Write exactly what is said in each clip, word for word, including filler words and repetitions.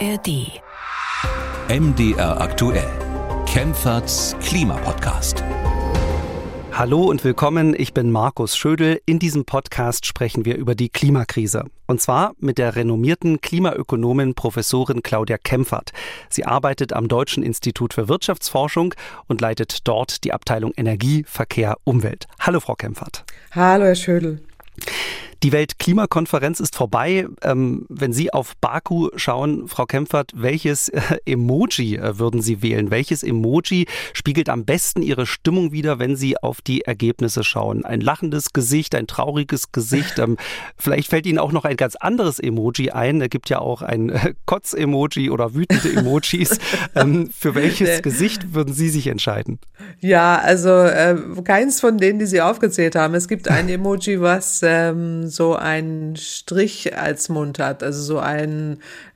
R D. M D R aktuell. Kempferts Klimapodcast. Hallo und willkommen, ich bin Markus Schödel. In diesem Podcast sprechen wir über die Klimakrise. Und zwar mit der renommierten Klimaökonomin Professorin Claudia Kempfert. Sie arbeitet am Deutschen Institut für Wirtschaftsforschung und leitet dort die Abteilung Energie, Verkehr, Umwelt. Hallo Frau Kempfert. Hallo Herr Schödel. Die Weltklimakonferenz ist vorbei. Ähm, wenn Sie auf Baku schauen, Frau Kempfert, welches äh, Emoji äh, würden Sie wählen? Welches Emoji spiegelt am besten Ihre Stimmung wider, wenn Sie auf die Ergebnisse schauen? Ein lachendes Gesicht, ein trauriges Gesicht. Ähm, vielleicht fällt Ihnen auch noch ein ganz anderes Emoji ein. Es gibt ja auch ein äh, Kotz-Emoji oder wütende Emojis. ähm, für welches Gesicht würden Sie sich entscheiden? Ja, also äh, keins von denen, die Sie aufgezählt haben. Es gibt ein Emoji, was ähm, so einen Strich als Mund hat, also so ein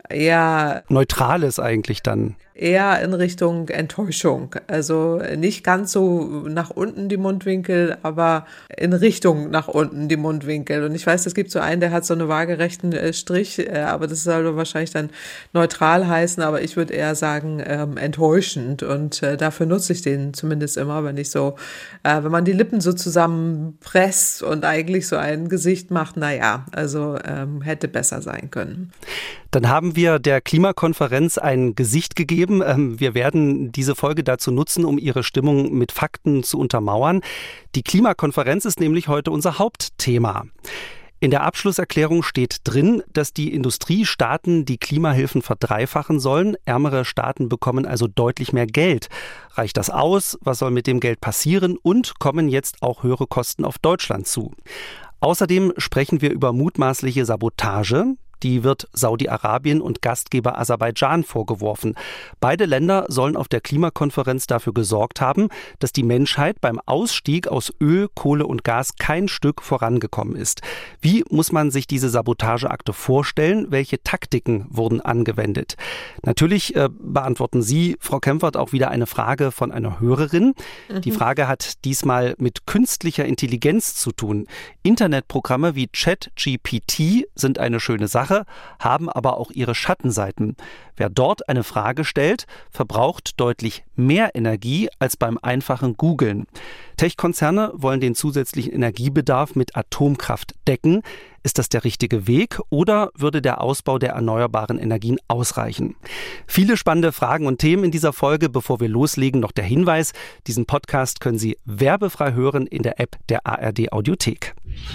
eher neutrales eigentlich dann. Eher in Richtung Enttäuschung. Also nicht ganz so nach unten die Mundwinkel, aber in Richtung nach unten die Mundwinkel. Und ich weiß, es gibt so einen, der hat so einen waagerechten äh, Strich, äh, aber das soll wahrscheinlich dann neutral heißen, aber ich würde eher sagen ähm, enttäuschend. Und äh, dafür nutze ich den zumindest immer, wenn ich so, äh, wenn man die Lippen so zusammenpresst und eigentlich so ein Gesicht macht, naja, also ähm, hätte besser sein können. Dann haben wir der Klimakonferenz ein Gesicht gegeben. Wir werden diese Folge dazu nutzen, um Ihre Stimmung mit Fakten zu untermauern. Die Klimakonferenz ist nämlich heute unser Hauptthema. In der Abschlusserklärung steht drin, dass die Industriestaaten die Klimahilfen verdreifachen sollen. Ärmere Staaten bekommen also deutlich mehr Geld. Reicht das aus? Was soll mit dem Geld passieren? Und kommen jetzt auch höhere Kosten auf Deutschland zu? Außerdem sprechen wir über mutmaßliche Sabotage. Die wird Saudi-Arabien und Gastgeber Aserbaidschan vorgeworfen. Beide Länder sollen auf der Klimakonferenz dafür gesorgt haben, dass die Menschheit beim Ausstieg aus Öl, Kohle und Gas kein Stück vorangekommen ist. Wie muss man sich diese Sabotageakte vorstellen? Welche Taktiken wurden angewendet? Natürlich äh, beantworten Sie, Frau Kempfert, auch wieder eine Frage von einer Hörerin. Mhm. Die Frage hat diesmal mit künstlicher Intelligenz zu tun. Internetprogramme wie ChatGPT sind eine schöne Sache, haben aber auch ihre Schattenseiten. Wer dort eine Frage stellt, verbraucht deutlich mehr Energie als beim einfachen Googlen. Tech-Konzerne wollen den zusätzlichen Energiebedarf mit Atomkraft decken. Ist das der richtige Weg oder würde der Ausbau der erneuerbaren Energien ausreichen? Viele spannende Fragen und Themen in dieser Folge. Bevor wir loslegen, noch der Hinweis: Diesen Podcast können Sie werbefrei hören in der App der A R D Audiothek.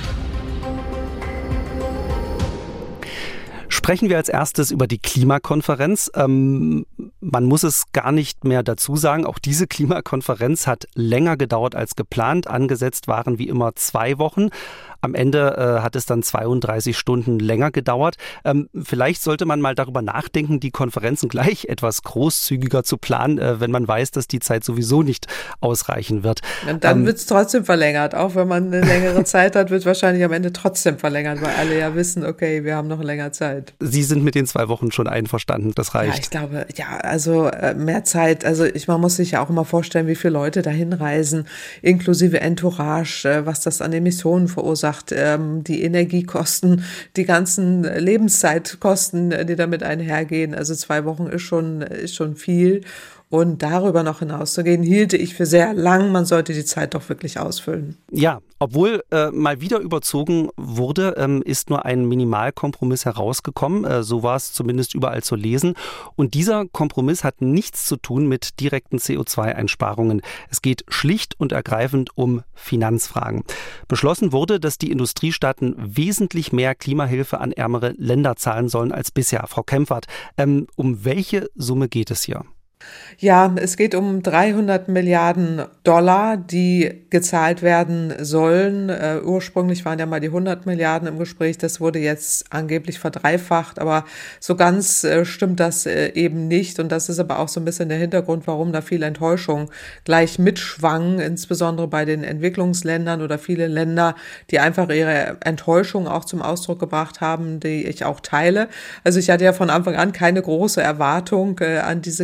Sprechen wir als erstes über die Klimakonferenz. Ähm, man muss es gar nicht mehr dazu sagen, auch diese Klimakonferenz hat länger gedauert als geplant. Angesetzt waren wie immer zwei Wochen. Am Ende äh, hat es dann zweiunddreißig Stunden länger gedauert. Ähm, vielleicht sollte man mal darüber nachdenken, die Konferenzen gleich etwas großzügiger zu planen, äh, wenn man weiß, dass die Zeit sowieso nicht ausreichen wird. Und dann ähm, wird es trotzdem verlängert. Auch wenn man eine längere Zeit hat, wird wahrscheinlich am Ende trotzdem verlängert, weil alle ja wissen, okay, wir haben noch länger Zeit. Sie sind mit den zwei Wochen schon einverstanden, das reicht. Ja, ich glaube, ja, also äh, mehr Zeit. Also ich, man muss sich ja auch immer vorstellen, wie viele Leute dahin reisen, inklusive Entourage, äh, was das an Emissionen verursacht. Die Energiekosten, die ganzen Lebenszeitkosten, die damit einhergehen. Also zwei Wochen ist schon, ist schon viel. Und darüber noch hinauszugehen, hielte ich für sehr lang. Man sollte die Zeit doch wirklich ausfüllen. Ja, obwohl äh, mal wieder überzogen wurde, ähm, ist nur ein Minimalkompromiss herausgekommen. Äh, so war es zumindest überall zu lesen. Und dieser Kompromiss hat nichts zu tun mit direkten C O zwei Einsparungen. Es geht schlicht und ergreifend um Finanzfragen. Beschlossen wurde, dass die Industriestaaten wesentlich mehr Klimahilfe an ärmere Länder zahlen sollen als bisher. Frau Kempfert, ähm, um welche Summe geht es hier? Ja, es geht um dreihundert Milliarden Dollar, die gezahlt werden sollen. Uh, ursprünglich waren ja mal die hundert Milliarden im Gespräch. Das wurde jetzt angeblich verdreifacht, aber so ganz uh, stimmt das uh, eben nicht. Und das ist aber auch so ein bisschen der Hintergrund, warum da viel Enttäuschung gleich mitschwang, insbesondere bei den Entwicklungsländern oder viele Länder, die einfach ihre Enttäuschung auch zum Ausdruck gebracht haben, die ich auch teile. Also ich hatte ja von Anfang an keine große Erwartung uh, an diese Konferenz.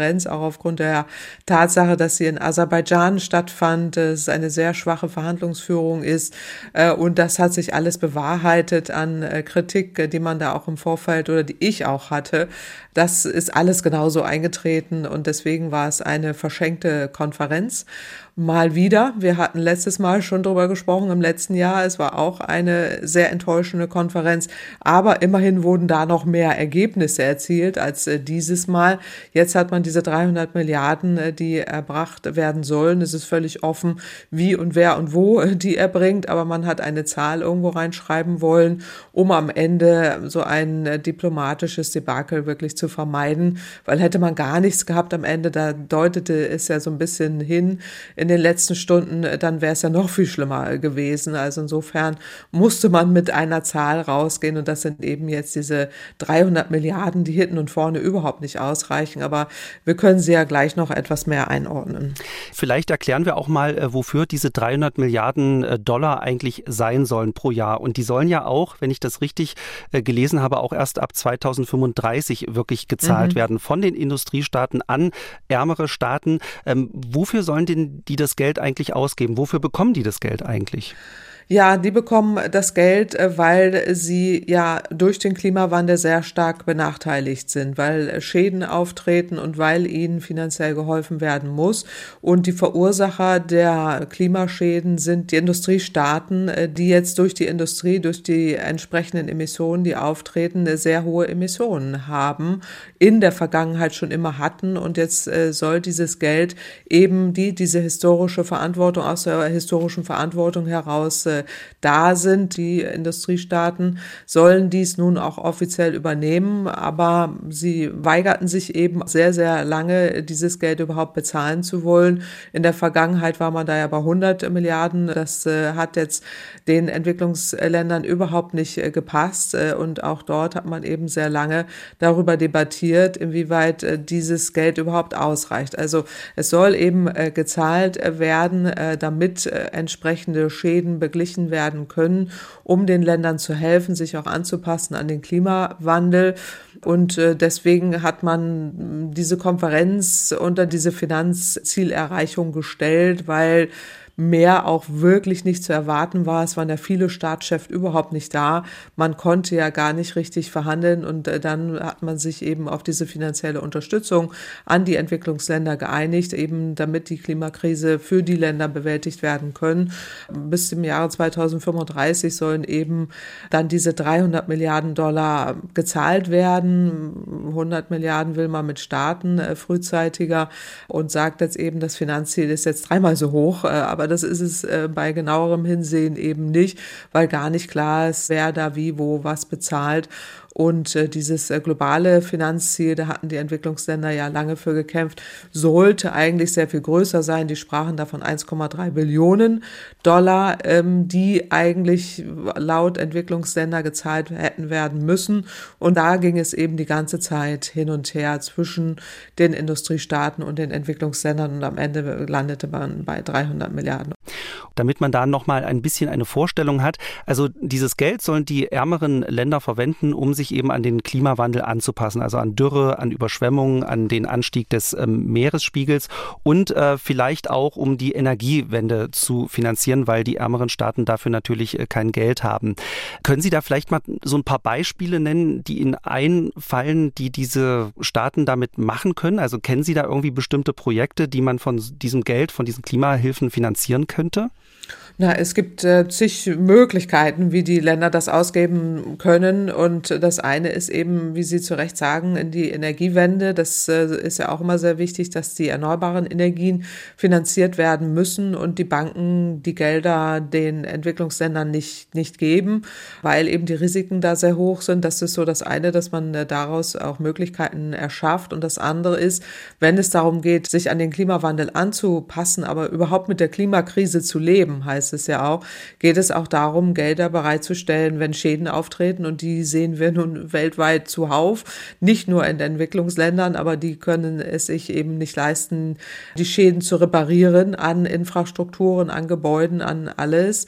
Konferenz, auch aufgrund der Tatsache, dass sie in Aserbaidschan stattfand, dass es eine sehr schwache Verhandlungsführung ist. Und das hat sich alles bewahrheitet an Kritik, die man da auch im Vorfeld oder die ich auch hatte. Das ist alles genauso eingetreten und deswegen war es eine verschenkte Konferenz. Mal wieder. Wir hatten letztes Mal schon drüber gesprochen, im letzten Jahr. Es war auch eine sehr enttäuschende Konferenz. Aber immerhin wurden da noch mehr Ergebnisse erzielt als äh, dieses Mal. Jetzt hat man diese dreihundert Milliarden, äh, die erbracht werden sollen. Es ist völlig offen, wie und wer und wo äh, die erbringt. Aber man hat eine Zahl irgendwo reinschreiben wollen, um am Ende so ein äh, diplomatisches Debakel wirklich zu vermeiden. Weil hätte man gar nichts gehabt am Ende, da deutete es ja so ein bisschen hin, in den letzten Stunden, dann wäre es ja noch viel schlimmer gewesen. Also insofern musste man mit einer Zahl rausgehen und das sind eben jetzt diese dreihundert Milliarden, die hinten und vorne überhaupt nicht ausreichen. Aber wir können sie ja gleich noch etwas mehr einordnen. Vielleicht erklären wir auch mal, wofür diese dreihundert Milliarden Dollar eigentlich sein sollen pro Jahr. Und die sollen ja auch, wenn ich das richtig gelesen habe, auch erst ab zweitausendfünfunddreißig wirklich gezahlt mhm. werden von den Industriestaaten an ärmere Staaten. Ähm, wofür sollen denn die das Geld eigentlich ausgeben? Wofür bekommen die das Geld eigentlich? Ja, die bekommen das Geld, weil sie ja durch den Klimawandel sehr stark benachteiligt sind, weil Schäden auftreten und weil ihnen finanziell geholfen werden muss. Und die Verursacher der Klimaschäden sind die Industriestaaten, die jetzt durch die Industrie, durch die entsprechenden Emissionen, die auftreten, sehr hohe Emissionen haben, in der Vergangenheit schon immer hatten. Und jetzt soll dieses Geld eben die, diese historische Verantwortung, aus der historischen Verantwortung heraus da sind. Die Industriestaaten sollen dies nun auch offiziell übernehmen, aber sie weigerten sich eben sehr, sehr lange, dieses Geld überhaupt bezahlen zu wollen. In der Vergangenheit war man da ja bei hundert Milliarden. Das äh, hat jetzt den Entwicklungsländern überhaupt nicht äh, gepasst und auch dort hat man eben sehr lange darüber debattiert, inwieweit äh, dieses Geld überhaupt ausreicht. Also es soll eben äh, gezahlt werden, äh, damit äh, entsprechende Schäden beglichen werden können, um den Ländern zu helfen, sich auch anzupassen an den Klimawandel. Und deswegen hat man diese Konferenz unter diese Finanzzielerreichung gestellt, weil mehr auch wirklich nicht zu erwarten war. Es waren ja viele Staatschefs überhaupt nicht da. Man konnte ja gar nicht richtig verhandeln und dann hat man sich eben auf diese finanzielle Unterstützung an die Entwicklungsländer geeinigt, eben damit die Klimakrise für die Länder bewältigt werden können. Bis zum Jahre zweitausendfünfunddreißig sollen eben dann diese dreihundert Milliarden Dollar gezahlt werden. hundert Milliarden will man mit starten, äh, frühzeitiger und sagt jetzt eben, das Finanzziel ist jetzt dreimal so hoch, äh, aber das ist es äh, bei genauerem Hinsehen eben nicht, weil gar nicht klar ist, wer da wie, wo, was bezahlt. Und äh, dieses äh, globale Finanzziel, da hatten die Entwicklungsländer ja lange für gekämpft, sollte eigentlich sehr viel größer sein. Die sprachen davon eins Komma drei Billionen Dollar, ähm, die eigentlich laut Entwicklungsländer gezahlt hätten werden müssen. Und da ging es eben die ganze Zeit hin und her zwischen den Industriestaaten und den Entwicklungsländern. Und am Ende landete man bei dreihundert Milliarden. Damit man da nochmal ein bisschen eine Vorstellung hat, also dieses Geld sollen die ärmeren Länder verwenden, um sich eben an den Klimawandel anzupassen, also an Dürre, an Überschwemmungen, an den Anstieg des ähm, Meeresspiegels und äh, vielleicht auch, um die Energiewende zu finanzieren, weil die ärmeren Staaten dafür natürlich äh, kein Geld haben. Können Sie da vielleicht mal so ein paar Beispiele nennen, die Ihnen einfallen, die diese Staaten damit machen können? Also kennen Sie da irgendwie bestimmte Projekte, die man von diesem Geld, von diesen Klimahilfen finanzieren könnte? Na, es gibt äh, zig Möglichkeiten, wie die Länder das ausgeben können. Und das eine ist eben, wie Sie zu Recht sagen, in die Energiewende. Das äh, ist ja auch immer sehr wichtig, dass die erneuerbaren Energien finanziert werden müssen und die Banken die Gelder den Entwicklungsländern nicht, nicht geben, weil eben die Risiken da sehr hoch sind. Das ist so das eine, dass man äh, daraus auch Möglichkeiten erschafft. Und das andere ist, wenn es darum geht, sich an den Klimawandel anzupassen, aber überhaupt mit der Klimakrise zu leben, heißt es ja auch, geht es auch darum, Gelder bereitzustellen, wenn Schäden auftreten und die sehen wir nun weltweit zuhauf, nicht nur in den Entwicklungsländern, aber die können es sich eben nicht leisten, die Schäden zu reparieren an Infrastrukturen, an Gebäuden, an alles.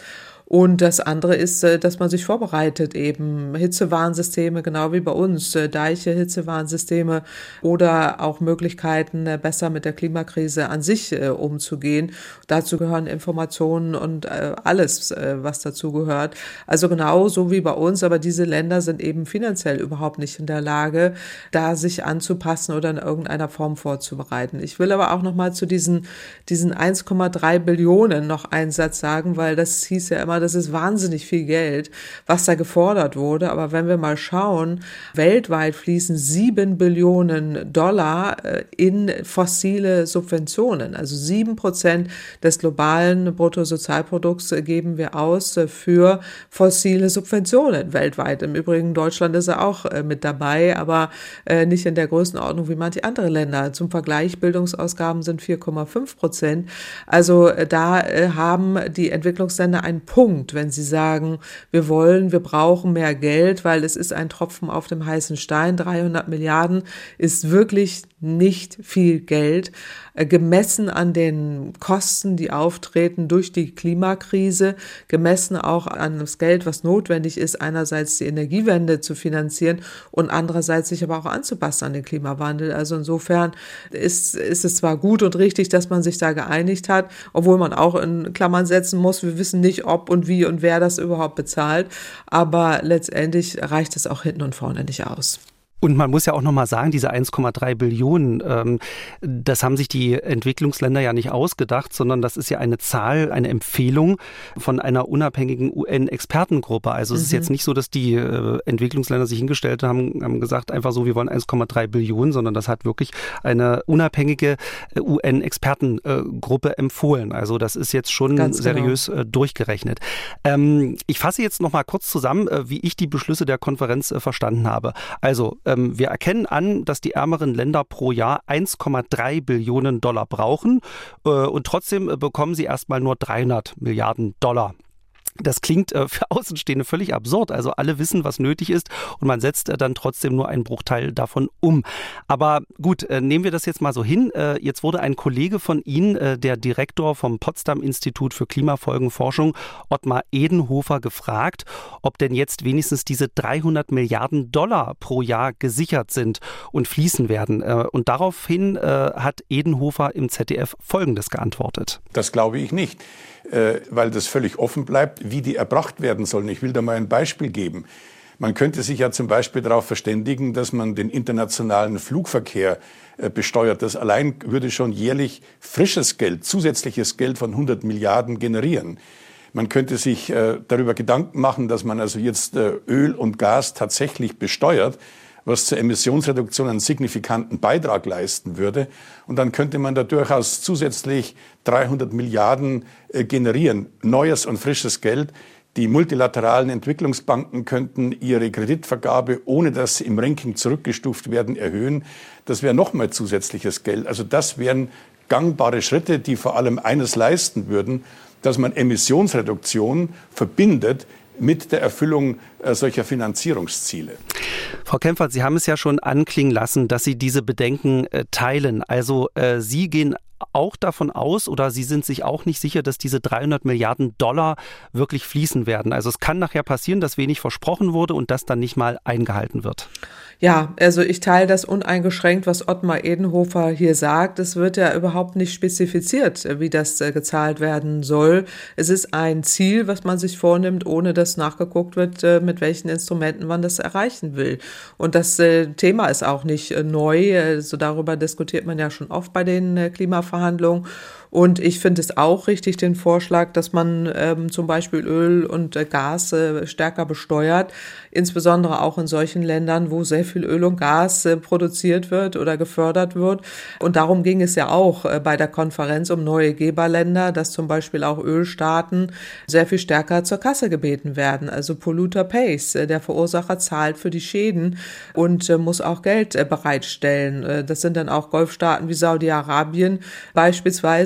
Und das andere ist, dass man sich vorbereitet, eben Hitzewarnsysteme, genau wie bei uns, Deiche, Hitzewarnsysteme oder auch Möglichkeiten, besser mit der Klimakrise an sich umzugehen. Dazu gehören Informationen und alles, was dazu gehört. Also genau so wie bei uns, aber diese Länder sind eben finanziell überhaupt nicht in der Lage, da sich anzupassen oder in irgendeiner Form vorzubereiten. Ich will aber auch noch mal zu diesen, diesen eins Komma drei Billionen noch einen Satz sagen, weil das hieß ja immer, das ist wahnsinnig viel Geld, was da gefordert wurde. Aber wenn wir mal schauen, weltweit fließen sieben Billionen Dollar in fossile Subventionen. Also sieben Prozent des globalen Bruttosozialprodukts geben wir aus für fossile Subventionen weltweit. Im Übrigen, Deutschland ist ja auch mit dabei, aber nicht in der Größenordnung wie manche andere Länder. Zum Vergleich, Bildungsausgaben sind vier Komma fünf Prozent. Also da haben die Entwicklungsländer einen Punkt, wenn sie sagen, wir wollen, wir brauchen mehr Geld, weil es ist ein Tropfen auf dem heißen Stein. dreihundert Milliarden ist wirklich nicht viel Geld, gemessen an den Kosten, die auftreten durch die Klimakrise, gemessen auch an das Geld, was notwendig ist, einerseits die Energiewende zu finanzieren und andererseits sich aber auch anzupassen an den Klimawandel. Also insofern ist, ist es zwar gut und richtig, dass man sich da geeinigt hat, obwohl man auch in Klammern setzen muss, wir wissen nicht, ob und wie und wer das überhaupt bezahlt, aber letztendlich reicht es auch hinten und vorne nicht aus. Und man muss ja auch nochmal sagen, diese eins Komma drei Billionen, ähm, das haben sich die Entwicklungsländer ja nicht ausgedacht, sondern das ist ja eine Zahl, eine Empfehlung von einer unabhängigen U N-Expertengruppe. Also mhm. es ist jetzt nicht so, dass die äh, Entwicklungsländer sich hingestellt haben, haben gesagt, einfach so, wir wollen eins Komma drei Billionen, sondern das hat wirklich eine unabhängige äh, U N-Expertengruppe empfohlen. Also das ist jetzt schon Ganz seriös genau. äh, durchgerechnet. Ähm, ich fasse jetzt nochmal kurz zusammen, äh, wie ich die Beschlüsse der Konferenz äh, verstanden habe. Also wir erkennen an, dass die ärmeren Länder pro Jahr eins Komma drei Billionen Dollar brauchen und trotzdem bekommen sie erstmal nur dreihundert Milliarden Dollar. Das klingt äh, für Außenstehende völlig absurd. Also alle wissen, was nötig ist und man setzt äh, dann trotzdem nur einen Bruchteil davon um. Aber gut, äh, nehmen wir das jetzt mal so hin. Äh, jetzt wurde ein Kollege von Ihnen, äh, der Direktor vom Potsdam-Institut für Klimafolgenforschung, Ottmar Edenhofer, gefragt, ob denn jetzt wenigstens diese dreihundert Milliarden Dollar pro Jahr gesichert sind und fließen werden. Äh, und daraufhin äh, hat Edenhofer im Z D F Folgendes geantwortet. Das glaube ich nicht, äh, weil das völlig offen bleibt, wie die erbracht werden sollen. Ich will da mal ein Beispiel geben. Man könnte sich ja zum Beispiel darauf verständigen, dass man den internationalen Flugverkehr äh, besteuert. Das allein würde schon jährlich frisches Geld, zusätzliches Geld von hundert Milliarden generieren. Man könnte sich äh, darüber Gedanken machen, dass man also jetzt äh, Öl und Gas tatsächlich besteuert, was zur Emissionsreduktion einen signifikanten Beitrag leisten würde. Und dann könnte man da durchaus zusätzlich dreihundert Milliarden äh, generieren. Neues und frisches Geld. Die multilateralen Entwicklungsbanken könnten ihre Kreditvergabe, ohne dass sie im Ranking zurückgestuft werden, erhöhen. Das wäre nochmal zusätzliches Geld. Also das wären gangbare Schritte, die vor allem eines leisten würden, dass man Emissionsreduktion verbindet mit der Erfüllung äh, solcher Finanzierungsziele. Frau Kempfert, Sie haben es ja schon anklingen lassen, dass Sie diese Bedenken äh, teilen. Also äh, Sie gehen auch davon aus oder Sie sind sich auch nicht sicher, dass diese dreihundert Milliarden Dollar wirklich fließen werden. Also es kann nachher passieren, dass wenig versprochen wurde und das dann nicht mal eingehalten wird. Ja, also ich teile das uneingeschränkt, was Ottmar Edenhofer hier sagt. Es wird ja überhaupt nicht spezifiziert, wie das äh, gezahlt werden soll. Es ist ein Ziel, was man sich vornimmt, ohne dass nachgeguckt wird, äh, mit welchen Instrumenten man das erreichen will. Und das äh, Thema ist auch nicht äh, neu. Also darüber diskutiert man ja schon oft bei den äh, Klimaverhandlungen. Und ich finde es auch richtig, den Vorschlag, dass man ähm, zum Beispiel Öl und äh, Gas äh, stärker besteuert, insbesondere auch in solchen Ländern, wo sehr viel Öl und Gas äh, produziert wird oder gefördert wird. Und darum ging es ja auch äh, bei der Konferenz um neue Geberländer, dass zum Beispiel auch Ölstaaten sehr viel stärker zur Kasse gebeten werden. Also Polluter pays, äh, der Verursacher zahlt für die Schäden und äh, muss auch Geld äh, bereitstellen. Äh, das sind dann auch Golfstaaten wie Saudi-Arabien beispielsweise,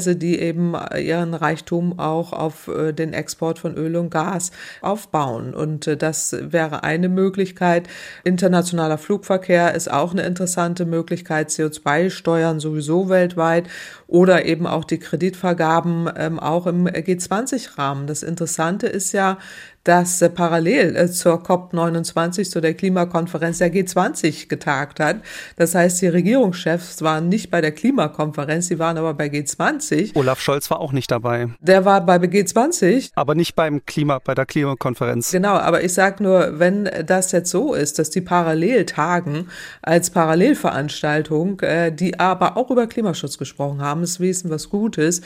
Weise, die eben ihren Reichtum auch auf den Export von Öl und Gas aufbauen. Und das wäre eine Möglichkeit. Internationaler Flugverkehr ist auch eine interessante Möglichkeit, C O zwei Steuern sowieso weltweit oder eben auch die Kreditvergaben ähm, auch im G zwanzig Rahmen. Das Interessante ist ja, dass äh, parallel äh, zur COP neunundzwanzig, zu der Klimakonferenz der G zwanzig getagt hat. Das heißt, die Regierungschefs waren nicht bei der Klimakonferenz, sie waren aber bei G zwanzig. Olaf Scholz war auch nicht dabei. Der war bei G zwanzig. Aber nicht beim Klima, bei der Klimakonferenz. Genau, aber ich sage nur, wenn das jetzt so ist, dass die parallel tagen als Parallelveranstaltung, äh, die aber auch über Klimaschutz gesprochen haben, ist Wesen was Gutes,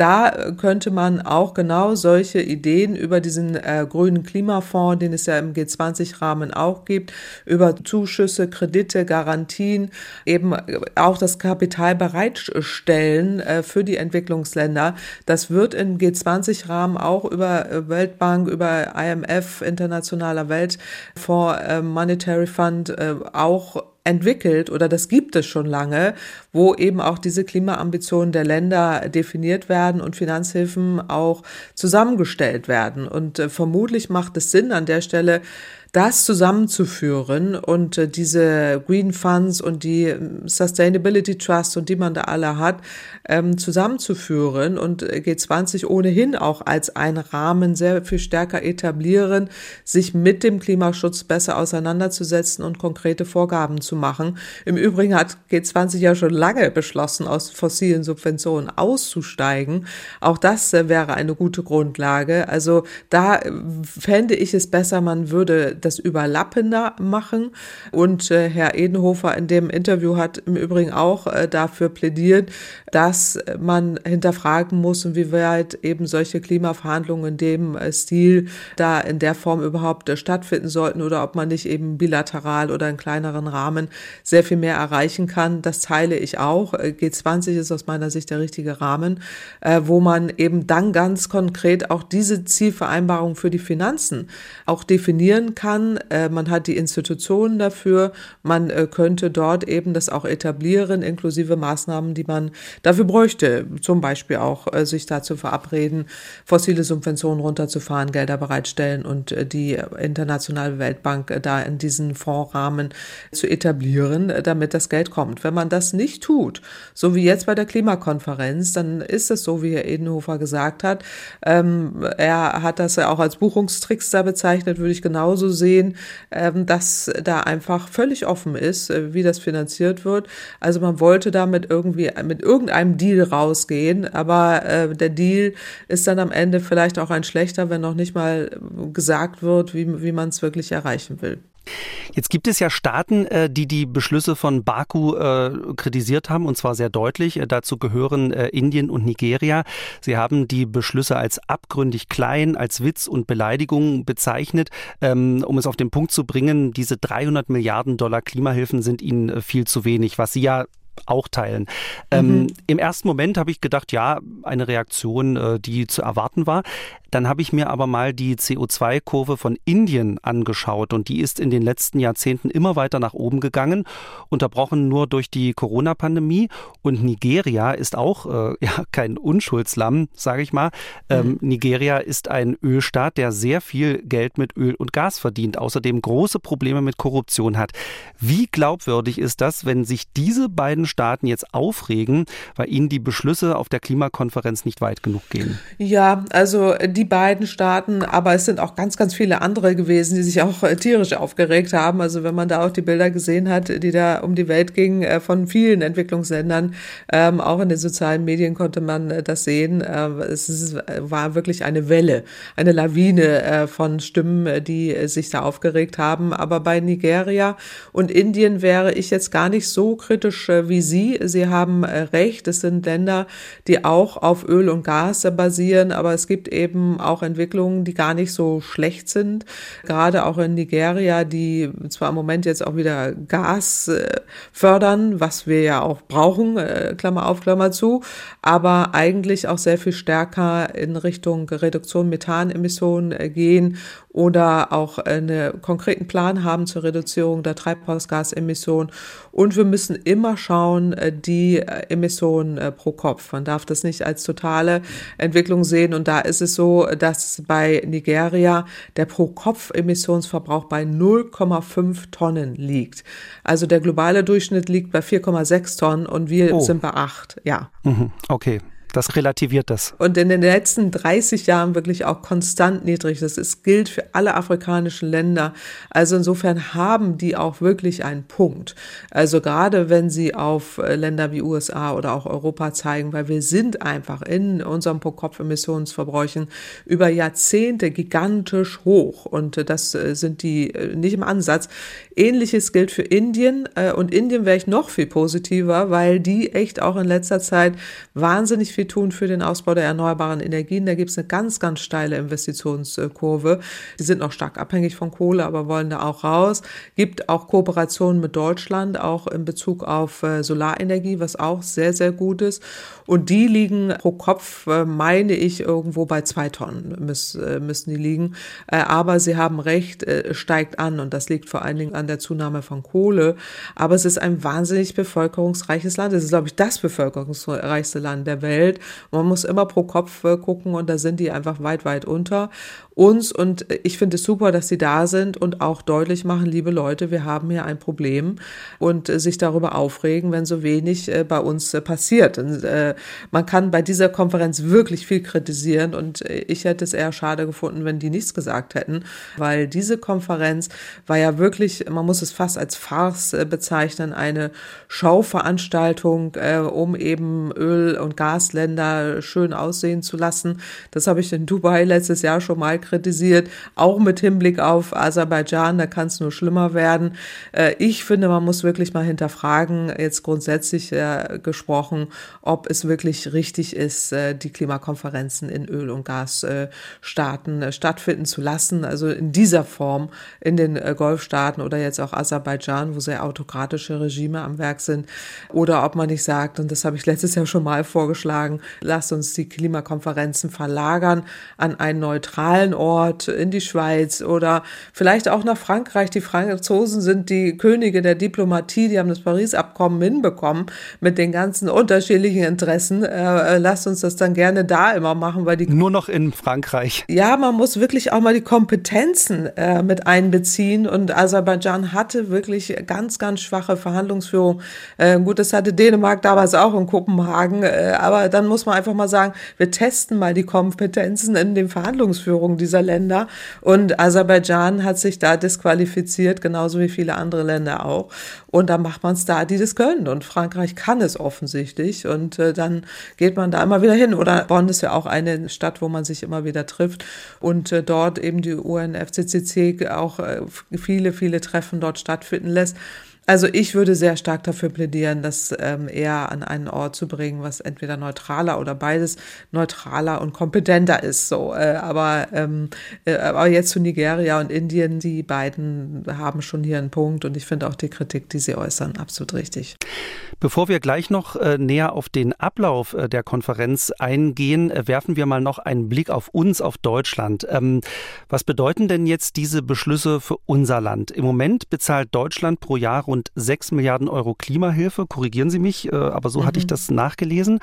da könnte man auch genau solche Ideen über diesen äh, grünen Klimafonds, den es ja im G zwanzig Rahmen auch gibt, über Zuschüsse, Kredite, Garantien, eben auch das Kapital bereitstellen äh, für die Entwicklungsländer. Das wird im G zwanzig Rahmen auch über äh, Weltbank, über I M F, Internationaler Weltfonds, äh, Monetary Fund äh, auch entwickelt oder das gibt es schon lange, wo eben auch diese Klimaambitionen der Länder definiert werden und Finanzhilfen auch zusammengestellt werden. Und äh, vermutlich macht es Sinn an der Stelle, das zusammenzuführen und äh, diese Green Funds und die äh, Sustainability Trust und die man da alle hat, ähm, zusammenzuführen und äh, G zwanzig ohnehin auch als einen Rahmen sehr viel stärker etablieren, sich mit dem Klimaschutz besser auseinanderzusetzen und konkrete Vorgaben zu machen. Im Übrigen hat G zwanzig ja schon lange beschlossen, aus fossilen Subventionen auszusteigen. Auch das äh, wäre eine gute Grundlage. Also da äh, fände ich es besser, man würde das überlappender machen. Und äh, Herr Edenhofer in dem Interview hat im Übrigen auch äh, dafür plädiert, dass man hinterfragen muss, inwieweit eben solche Klimaverhandlungen in dem äh, Stil da in der Form überhaupt äh, stattfinden sollten oder ob man nicht eben bilateral oder in kleineren Rahmen sehr viel mehr erreichen kann. Das teile ich auch. Äh, G zwanzig ist aus meiner Sicht der richtige Rahmen, äh, wo man eben dann ganz konkret auch diese Zielvereinbarung für die Finanzen auch definieren kann. Man hat die Institutionen dafür, man könnte dort eben das auch etablieren, inklusive Maßnahmen, die man dafür bräuchte. Zum Beispiel auch sich dazu verabreden, fossile Subventionen runterzufahren, Gelder bereitstellen und die internationale Weltbank da in diesen Fondsrahmen zu etablieren, damit das Geld kommt. Wenn man das nicht tut, so wie jetzt bei der Klimakonferenz, dann ist es so, wie Herr Edenhofer gesagt hat. Ähm, er hat das ja auch als Buchungstricks da bezeichnet, würde ich genauso sehen, dass da einfach völlig offen ist, wie das finanziert wird. Also man wollte damit irgendwie mit irgendeinem Deal rausgehen, aber der Deal ist dann am Ende vielleicht auch ein schlechter, wenn noch nicht mal gesagt wird, wie, wie man es wirklich erreichen will. Jetzt gibt es ja Staaten, die die Beschlüsse von Baku äh, kritisiert haben, und zwar sehr deutlich. Dazu gehören äh, Indien und Nigeria. Sie haben die Beschlüsse als abgründig klein, als Witz und Beleidigung bezeichnet. Ähm, um es auf den Punkt zu bringen, diese dreihundert Milliarden Dollar Klimahilfen sind ihnen äh, viel zu wenig, was sie ja auch teilen. Mhm. Ähm, im ersten Moment habe ich gedacht, ja, eine Reaktion, äh, die zu erwarten war. Dann habe ich mir aber mal die C O zwei Kurve von Indien angeschaut und die ist in den letzten Jahrzehnten immer weiter nach oben gegangen, unterbrochen nur durch die Corona-Pandemie. Und Nigeria ist auch äh, ja, kein Unschuldslamm, sage ich mal. Ähm, mhm. Nigeria ist ein Ölstaat, der sehr viel Geld mit Öl und Gas verdient, außerdem große Probleme mit Korruption hat. Wie glaubwürdig ist das, wenn sich diese beiden Staaten jetzt aufregen, weil ihnen die Beschlüsse auf der Klimakonferenz nicht weit genug gehen? Ja, also die beiden Staaten, aber es sind auch ganz, ganz viele andere gewesen, die sich auch äh, tierisch aufgeregt haben. Also wenn man da auch die Bilder gesehen hat, die da um die Welt gingen, äh, von vielen Entwicklungsländern, ähm, auch in den sozialen Medien konnte man äh, das sehen. Äh, es ist, war wirklich eine Welle, eine Lawine äh, von Stimmen, die äh, sich da aufgeregt haben. Aber bei Nigeria und Indien wäre ich jetzt gar nicht so kritisch äh, wie Sie. Sie haben äh, recht, es sind Länder, die auch auf Öl und Gas äh, basieren, aber es gibt eben auch Entwicklungen, die gar nicht so schlecht sind. Gerade auch in Nigeria, die zwar im Moment jetzt auch wieder Gas äh, fördern, was wir ja auch brauchen, äh, Klammer auf, Klammer zu, aber eigentlich auch sehr viel stärker in Richtung Reduktion Methanemissionen äh, gehen oder auch einen konkreten Plan haben zur Reduzierung der Treibhausgasemissionen. Und wir müssen immer schauen, anschauen, die Emissionen pro Kopf. Man darf das nicht als totale Entwicklung sehen. Und da ist es so, dass bei Nigeria der Pro-Kopf-Emissionsverbrauch bei null Komma fünf Tonnen liegt. Also der globale Durchschnitt liegt bei vier Komma sechs Tonnen und wir oh. sind bei acht. Ja. Mhm, okay. Das relativiert das. Und in den letzten dreißig Jahren wirklich auch konstant niedrig. Das ist, gilt für alle afrikanischen Länder. Also insofern haben die auch wirklich einen Punkt. Also gerade wenn sie auf Länder wie U S A oder auch Europa zeigen, weil wir sind einfach in unserem Pro-Kopf-Emissionsverbräuchen über Jahrzehnte gigantisch hoch. Und das sind die nicht im Ansatz. Ähnliches gilt für Indien. Und Indien wäre ich noch viel positiver, weil die echt auch in letzter Zeit wahnsinnig viel tun für den Ausbau der erneuerbaren Energien. Da gibt es eine ganz, ganz steile Investitionskurve. Die sind noch stark abhängig von Kohle, aber wollen da auch raus. Gibt auch Kooperationen mit Deutschland, auch in Bezug auf Solarenergie, was auch sehr, sehr gut ist. Und die liegen pro Kopf, meine ich, irgendwo bei zwei Tonnen müssen, müssen die liegen. Aber Sie haben recht, steigt an und das liegt vor allen Dingen an der Zunahme von Kohle. Aber es ist ein wahnsinnig bevölkerungsreiches Land. Es ist, glaube ich, das bevölkerungsreichste Land der Welt. Man muss immer pro Kopf gucken und da sind die einfach weit, weit unter uns. Und ich finde es super, dass sie da sind und auch deutlich machen, liebe Leute, wir haben hier ein Problem und sich darüber aufregen, wenn so wenig bei uns passiert. Und man kann bei dieser Konferenz wirklich viel kritisieren und ich hätte es eher schade gefunden, wenn die nichts gesagt hätten, weil diese Konferenz war ja wirklich, man muss es fast als Farce bezeichnen, eine Schauveranstaltung, um eben Öl- und Gasländer schön aussehen zu lassen. Das habe ich in Dubai letztes Jahr schon mal kritisiert, auch mit Hinblick auf Aserbaidschan, da kann es nur schlimmer werden. Ich finde, man muss wirklich mal hinterfragen, jetzt grundsätzlich gesprochen, ob es wirklich richtig ist, die Klimakonferenzen in Öl- und Gasstaaten stattfinden zu lassen, also in dieser Form in den Golfstaaten oder jetzt auch Aserbaidschan, wo sehr autokratische Regime am Werk sind, oder ob man nicht sagt, und das habe ich letztes Jahr schon mal vorgeschlagen, lasst uns die Klimakonferenzen verlagern an einen neutralen Ort, in die Schweiz oder vielleicht auch nach Frankreich. Die Franzosen sind die Könige der Diplomatie, die haben das Paris-Abkommen hinbekommen mit den ganzen unterschiedlichen Interessen. Äh, lasst uns das dann gerne da immer machen, weil die... Nur noch in Frankreich. Ja, man muss wirklich auch mal die Kompetenzen äh, mit einbeziehen und Aserbaidschan hatte wirklich ganz, ganz schwache Verhandlungsführung. Äh, gut, das hatte Dänemark damals auch in Kopenhagen, äh, aber dann muss man einfach mal sagen, wir testen mal die Kompetenzen in den Verhandlungsführungen dieser Länder und Aserbaidschan hat sich da disqualifiziert, genauso wie viele andere Länder auch. Und dann macht man es da, die das können. Und Frankreich kann es offensichtlich. Und äh, dann geht man da immer wieder hin. Oder Bonn ist ja auch eine Stadt, wo man sich immer wieder trifft. Und äh, dort eben die U N F C C C auch äh, viele, viele Treffen dort stattfinden lässt. Also ich würde sehr stark dafür plädieren, das ähm, eher an einen Ort zu bringen, was entweder neutraler oder beides neutraler und kompetenter ist. So, äh, aber ähm, äh, aber jetzt zu Nigeria und Indien, die beiden haben schon hier einen Punkt und ich finde auch die Kritik, die sie äußern, absolut richtig. Bevor wir gleich noch äh, näher auf den Ablauf äh, der Konferenz eingehen, äh, werfen wir mal noch einen Blick auf uns, auf Deutschland. Ähm, was bedeuten denn jetzt diese Beschlüsse für unser Land? Im Moment bezahlt Deutschland pro Jahr rund sechs Milliarden Euro Klimahilfe. Korrigieren Sie mich, äh, aber so mhm. hatte ich das nachgelesen.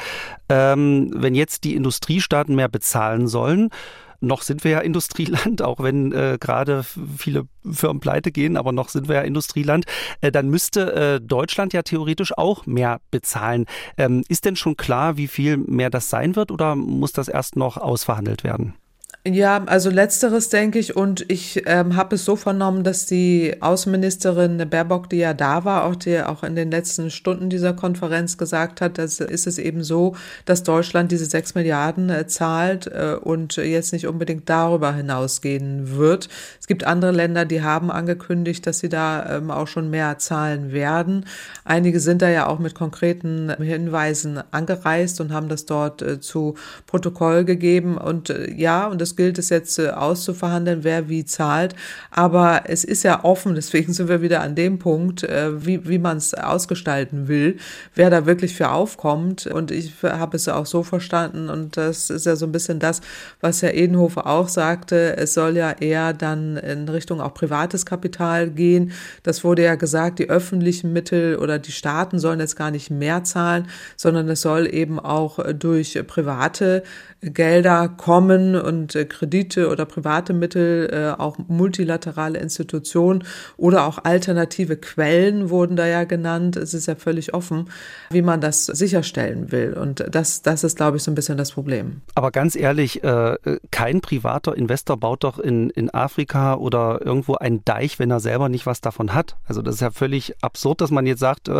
Ähm, wenn jetzt die Industriestaaten mehr bezahlen sollen, noch sind wir ja Industrieland, auch wenn äh, gerade viele Firmen pleite gehen, aber noch sind wir ja Industrieland, äh, dann müsste äh, Deutschland ja theoretisch auch mehr bezahlen. Ähm, ist denn schon klar, wie viel mehr das sein wird oder muss das erst noch ausverhandelt werden? Ja, also letzteres denke ich und ich ähm, habe es so vernommen, dass die Außenministerin Baerbock, die ja da war, auch die auch in den letzten Stunden dieser Konferenz gesagt hat, dass ist es eben so, dass Deutschland diese sechs Milliarden äh, zahlt äh, und jetzt nicht unbedingt darüber hinausgehen wird. Es gibt andere Länder, die haben angekündigt, dass sie da ähm, auch schon mehr zahlen werden. Einige sind da ja auch mit konkreten Hinweisen angereist und haben das dort äh, zu Protokoll gegeben und äh, ja, und das das gilt es jetzt auszuverhandeln, wer wie zahlt. Aber es ist ja offen, deswegen sind wir wieder an dem Punkt, wie, wie man es ausgestalten will, wer da wirklich für aufkommt. Und ich habe es auch so verstanden, und das ist ja so ein bisschen das, was Herr Edenhofer auch sagte, es soll ja eher dann in Richtung auch privates Kapital gehen. Das wurde ja gesagt, die öffentlichen Mittel oder die Staaten sollen jetzt gar nicht mehr zahlen, sondern es soll eben auch durch private Gelder kommen und Kredite oder private Mittel, auch multilaterale Institutionen oder auch alternative Quellen wurden da ja genannt. Es ist ja völlig offen, wie man das sicherstellen will. Und das, das ist, glaube ich, so ein bisschen das Problem. Aber ganz ehrlich, kein privater Investor baut doch in, in Afrika oder irgendwo einen Deich, wenn er selber nicht was davon hat. Also das ist ja völlig absurd, dass man jetzt sagt,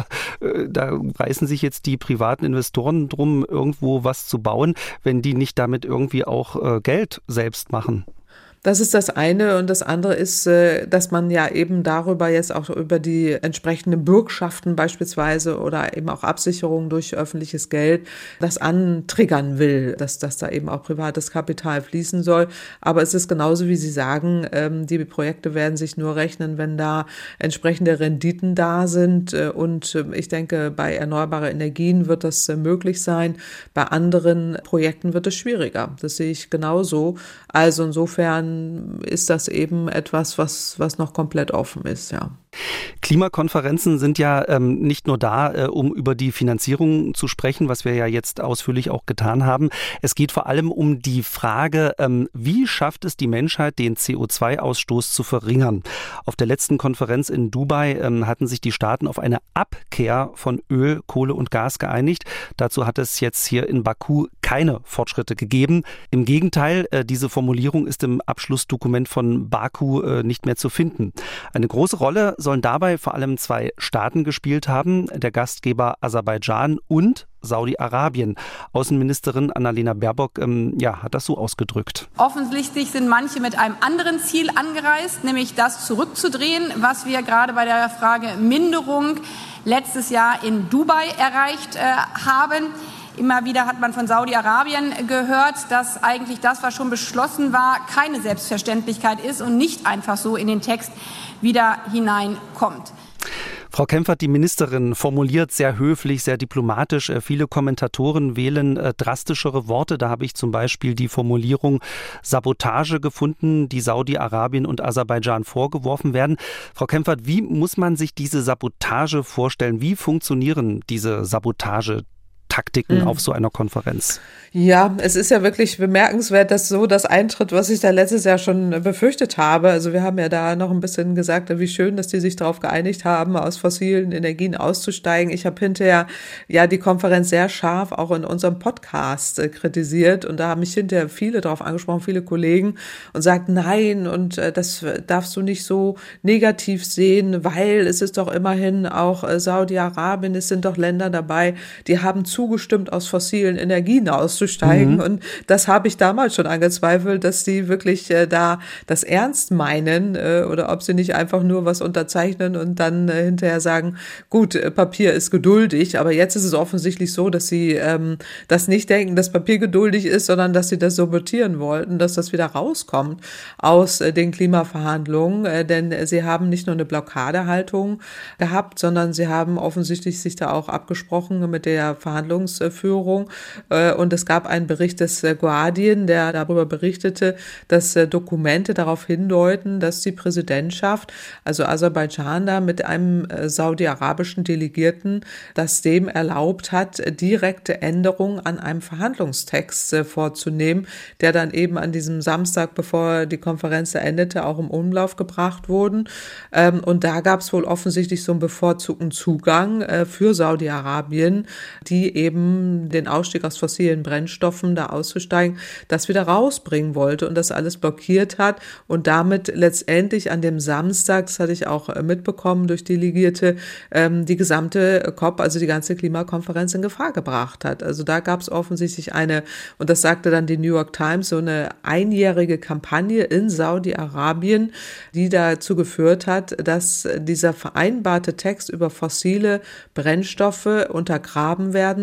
da reißen sich jetzt die privaten Investoren drum, irgendwo was zu bauen, wenn die nicht damit irgendwie auch äh, Geld selbst machen. Das ist das eine, und das andere ist, dass man ja eben darüber jetzt auch über die entsprechenden Bürgschaften beispielsweise oder eben auch Absicherungen durch öffentliches Geld das antriggern will, dass, dass da eben auch privates Kapital fließen soll. Aber es ist genauso, wie Sie sagen, die Projekte werden sich nur rechnen, wenn da entsprechende Renditen da sind, und ich denke, bei erneuerbaren Energien wird das möglich sein. Bei anderen Projekten wird es schwieriger. Das sehe ich genauso. Also insofern ist das eben etwas, was, was noch komplett offen ist, ja. Klimakonferenzen sind ja ähm, nicht nur da, äh, um über die Finanzierung zu sprechen, was wir ja jetzt ausführlich auch getan haben. Es geht vor allem um die Frage, ähm, wie schafft es die Menschheit, den C O zwei Ausstoß zu verringern? Auf der letzten Konferenz in Dubai ähm, hatten sich die Staaten auf eine Abkehr von Öl, Kohle und Gas geeinigt. Dazu hat es jetzt hier in Baku keine Fortschritte gegeben. Im Gegenteil, äh, diese Formulierung ist im Abschlussdokument von Baku äh, nicht mehr zu finden. Eine große Rolle sollen dabei vor allem zwei Staaten gespielt haben, der Gastgeber Aserbaidschan und Saudi-Arabien. Außenministerin Annalena Baerbock ähm, ja, hat das so ausgedrückt. Offensichtlich sind manche mit einem anderen Ziel angereist, nämlich das zurückzudrehen, was wir gerade bei der Frage Minderung letztes Jahr in Dubai erreicht äh, haben. Immer wieder hat man von Saudi-Arabien gehört, dass eigentlich das, was schon beschlossen war, keine Selbstverständlichkeit ist und nicht einfach so in den Text wieder hineinkommt. Frau Kempfert, die Ministerin formuliert sehr höflich, sehr diplomatisch. Viele Kommentatoren wählen äh, drastischere Worte. Da habe ich zum Beispiel die Formulierung Sabotage gefunden, die Saudi-Arabien und Aserbaidschan vorgeworfen werden. Frau Kempfert, wie muss man sich diese Sabotage vorstellen? Wie funktionieren diese Sabotage Taktiken mhm. auf so einer Konferenz? Ja, es ist ja wirklich bemerkenswert, dass so das eintritt, was ich da letztes Jahr schon befürchtet habe. Also wir haben ja da noch ein bisschen gesagt, wie schön, dass die sich darauf geeinigt haben, aus fossilen Energien auszusteigen. Ich habe hinterher ja die Konferenz sehr scharf auch in unserem Podcast äh, kritisiert, und da haben mich hinterher viele darauf angesprochen, viele Kollegen, und sagten, nein, und äh, das darfst du nicht so negativ sehen, weil es ist doch immerhin auch äh, Saudi-Arabien, es sind doch Länder dabei, die haben zugestimmt, aus fossilen Energien auszusteigen. Mhm. Und das habe ich damals schon angezweifelt, dass die wirklich äh, da das ernst meinen äh, oder ob sie nicht einfach nur was unterzeichnen und dann äh, hinterher sagen, gut, äh, Papier ist geduldig. Aber jetzt ist es offensichtlich so, dass sie ähm, das nicht denken, dass Papier geduldig ist, sondern dass sie das sabotieren wollten, dass das wieder rauskommt aus äh, den Klimaverhandlungen. Äh, denn äh, sie haben nicht nur eine Blockadehaltung gehabt, sondern sie haben offensichtlich sich da auch abgesprochen mit der Verhandlungsführung. Äh, und es gab einen Bericht des Guardian, der darüber berichtete, dass Dokumente darauf hindeuten, dass die Präsidentschaft, also Aserbaidschan, da mit einem saudi-arabischen Delegierten, das dem erlaubt hat, direkte Änderungen an einem Verhandlungstext vorzunehmen, der dann eben an diesem Samstag, bevor die Konferenz endete, auch im Umlauf gebracht wurden. Und da gab es wohl offensichtlich so einen bevorzugten Zugang für Saudi-Arabien, die eben den Ausstieg aus fossilen Brennstoffen da auszusteigen, das wieder rausbringen wollte und das alles blockiert hat und damit letztendlich an dem Samstag, das hatte ich auch mitbekommen durch Delegierte, ähm, die gesamte C O P, also die ganze Klimakonferenz in Gefahr gebracht hat. Also da gab es offensichtlich eine, und das sagte dann die New York Times, so eine einjährige Kampagne in Saudi-Arabien, die dazu geführt hat, dass dieser vereinbarte Text über fossile Brennstoffe untergraben werden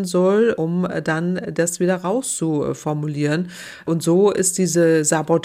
soll, um dann das wieder rauszuformulieren. Und so ist diese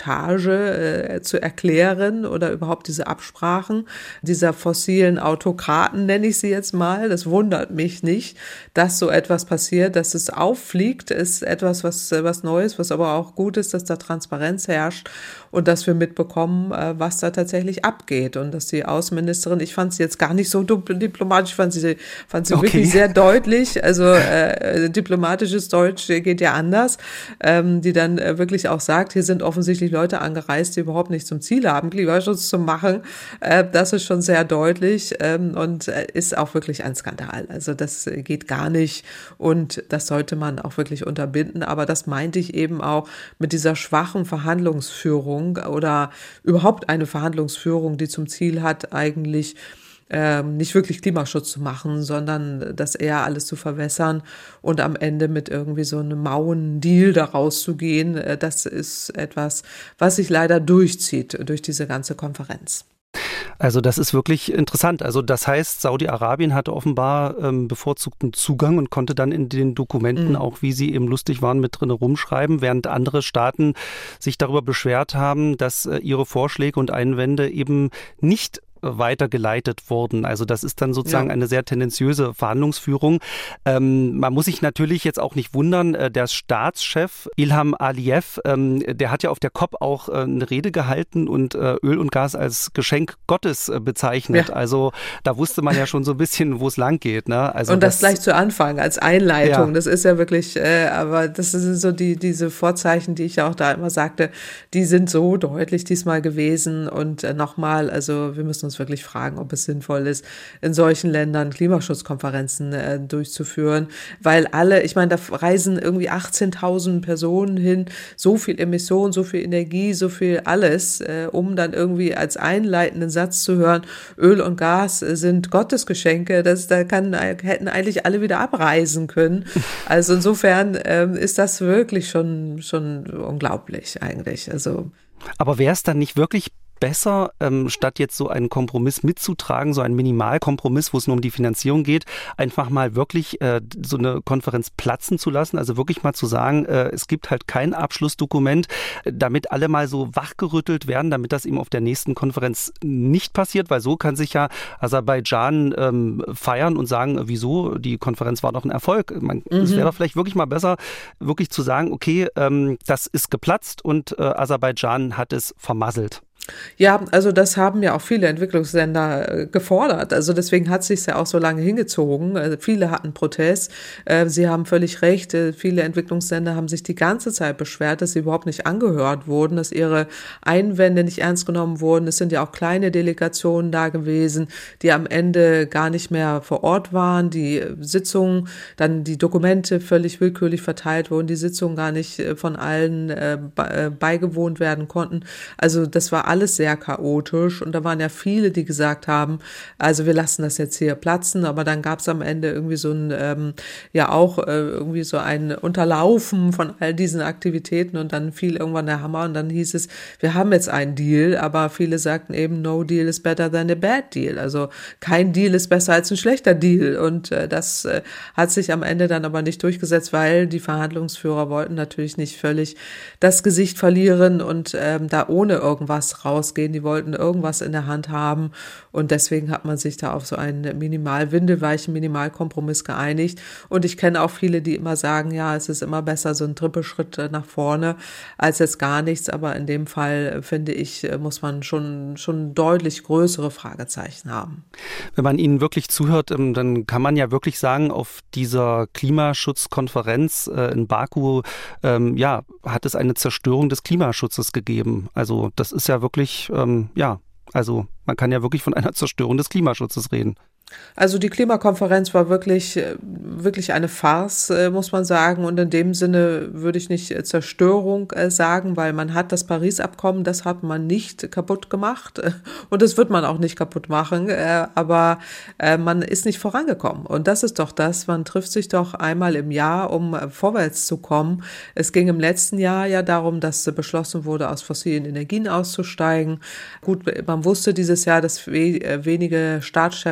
Sabotage äh, zu erklären oder überhaupt diese Absprachen dieser fossilen Autokraten, nenne ich sie jetzt mal. Das wundert mich nicht, dass so etwas passiert, dass es auffliegt, ist etwas, was, was Neues, was aber auch gut ist, dass da Transparenz herrscht und dass wir mitbekommen, was da tatsächlich abgeht und dass die Außenministerin, ich fand sie jetzt gar nicht so diplomatisch, fand sie, fand sie okay. wirklich sehr deutlich, also äh, diplomatisches Deutsch geht ja anders, ähm, die dann äh, wirklich auch sagt, hier sind offensichtlich Leute angereist, die überhaupt nicht zum Ziel haben, Klimaschutz zu machen. Äh, das ist schon sehr deutlich ähm, und äh, ist auch wirklich ein Skandal. Also das geht gar nicht und das sollte man auch wirklich unterbinden. Aber das meinte ich eben auch mit dieser schwachen Verhandlungsführung oder überhaupt eine Verhandlungsführung, die zum Ziel hat, eigentlich ähm, nicht wirklich Klimaschutz zu machen, sondern das eher alles zu verwässern und am Ende mit irgendwie so einem mauen Deal da rauszugehen. Das ist etwas, was sich leider durchzieht durch diese ganze Konferenz. Also das ist wirklich interessant. Also das heißt, Saudi-Arabien hatte offenbar ähm, bevorzugten Zugang und konnte dann in den Dokumenten, mhm. auch wie sie eben lustig waren, mit drin rumschreiben, während andere Staaten sich darüber beschwert haben, dass äh, ihre Vorschläge und Einwände eben nicht weitergeleitet wurden. Also das ist dann sozusagen ja. eine sehr tendenziöse Verhandlungsführung. Ähm, man muss sich natürlich jetzt auch nicht wundern, äh, der Staatschef Ilham Aliyev, ähm, der hat ja auf der COP auch äh, eine Rede gehalten und äh, Öl und Gas als Geschenk Gottes äh, bezeichnet. Ja. Also da wusste man ja schon so ein bisschen, wo es lang geht. Ne? Also und das, das gleich zu Anfang als Einleitung. Ja. Das ist ja wirklich, äh, aber das sind so die diese Vorzeichen, die ich ja auch da immer sagte, die sind so deutlich diesmal gewesen und äh, nochmal, also wir müssen uns wirklich fragen, ob es sinnvoll ist, in solchen Ländern Klimaschutzkonferenzen äh, durchzuführen, weil alle, ich meine, da reisen irgendwie achtzehntausend Personen hin, so viel Emissionen, so viel Energie, so viel alles, äh, um dann irgendwie als einleitenden Satz zu hören, Öl und Gas äh, sind Gottesgeschenke, das, da kann, hätten eigentlich alle wieder abreisen können. Also insofern ähm, ist das wirklich schon, schon unglaublich eigentlich. Also. Aber wäre es dann nicht wirklich besser, ähm, statt jetzt so einen Kompromiss mitzutragen, so einen Minimalkompromiss, wo es nur um die Finanzierung geht, einfach mal wirklich äh, so eine Konferenz platzen zu lassen, also wirklich mal zu sagen, äh, es gibt halt kein Abschlussdokument, damit alle mal so wachgerüttelt werden, damit das eben auf der nächsten Konferenz nicht passiert, weil so kann sich ja Aserbaidschan ähm, feiern und sagen, wieso, die Konferenz war doch ein Erfolg. Man, mhm. Es wäre doch vielleicht wirklich mal besser, wirklich zu sagen, okay, ähm, das ist geplatzt und äh, Aserbaidschan hat es vermasselt. Ja, also das haben ja auch viele Entwicklungsländer gefordert. Also deswegen hat es sich ja auch so lange hingezogen. Also viele hatten Protest. Sie haben völlig recht. Viele Entwicklungsländer haben sich die ganze Zeit beschwert, dass sie überhaupt nicht angehört wurden, dass ihre Einwände nicht ernst genommen wurden. Es sind ja auch kleine Delegationen da gewesen, die am Ende gar nicht mehr vor Ort waren. Die Sitzungen, dann die Dokumente völlig willkürlich verteilt wurden, die Sitzungen gar nicht von allen beigewohnt werden konnten. Also das war alles sehr chaotisch und da waren ja viele, die gesagt haben, also wir lassen das jetzt hier platzen, aber dann gab es am Ende irgendwie so ein, ähm, ja auch äh, irgendwie so ein Unterlaufen von all diesen Aktivitäten und dann fiel irgendwann der Hammer und dann hieß es, wir haben jetzt einen Deal, aber viele sagten eben, no deal is better than a bad deal, also kein Deal ist besser als ein schlechter Deal und äh, das äh, hat sich am Ende dann aber nicht durchgesetzt, weil die Verhandlungsführer wollten natürlich nicht völlig das Gesicht verlieren und ähm, da ohne irgendwas rausgehen. Die wollten irgendwas in der Hand haben und deswegen hat man sich da auf so einen minimal windelweichen Minimalkompromiss geeinigt und ich kenne auch viele, die immer sagen, ja, es ist immer besser so ein Trippelschritt nach vorne als jetzt gar nichts, aber in dem Fall finde ich, muss man schon, schon deutlich größere Fragezeichen haben. Wenn man Ihnen wirklich zuhört, dann kann man ja wirklich sagen, auf dieser Klimaschutzkonferenz in Baku, ja, hat es eine Zerstörung des Klimaschutzes gegeben. Also das ist ja wirklich, ähm, ja, also man kann ja wirklich von einer Zerstörung des Klimaschutzes reden. Also die Klimakonferenz war wirklich, wirklich eine Farce, muss man sagen. Und in dem Sinne würde ich nicht Zerstörung sagen, weil man hat das Paris-Abkommen, das hat man nicht kaputt gemacht. Und das wird man auch nicht kaputt machen. Aber man ist nicht vorangekommen. Und das ist doch das, man trifft sich doch einmal im Jahr, um vorwärts zu kommen. Es ging im letzten Jahr ja darum, dass beschlossen wurde, aus fossilen Energien auszusteigen. Gut, man wusste dieses Jahr, dass wenige Staatschefs überhaupt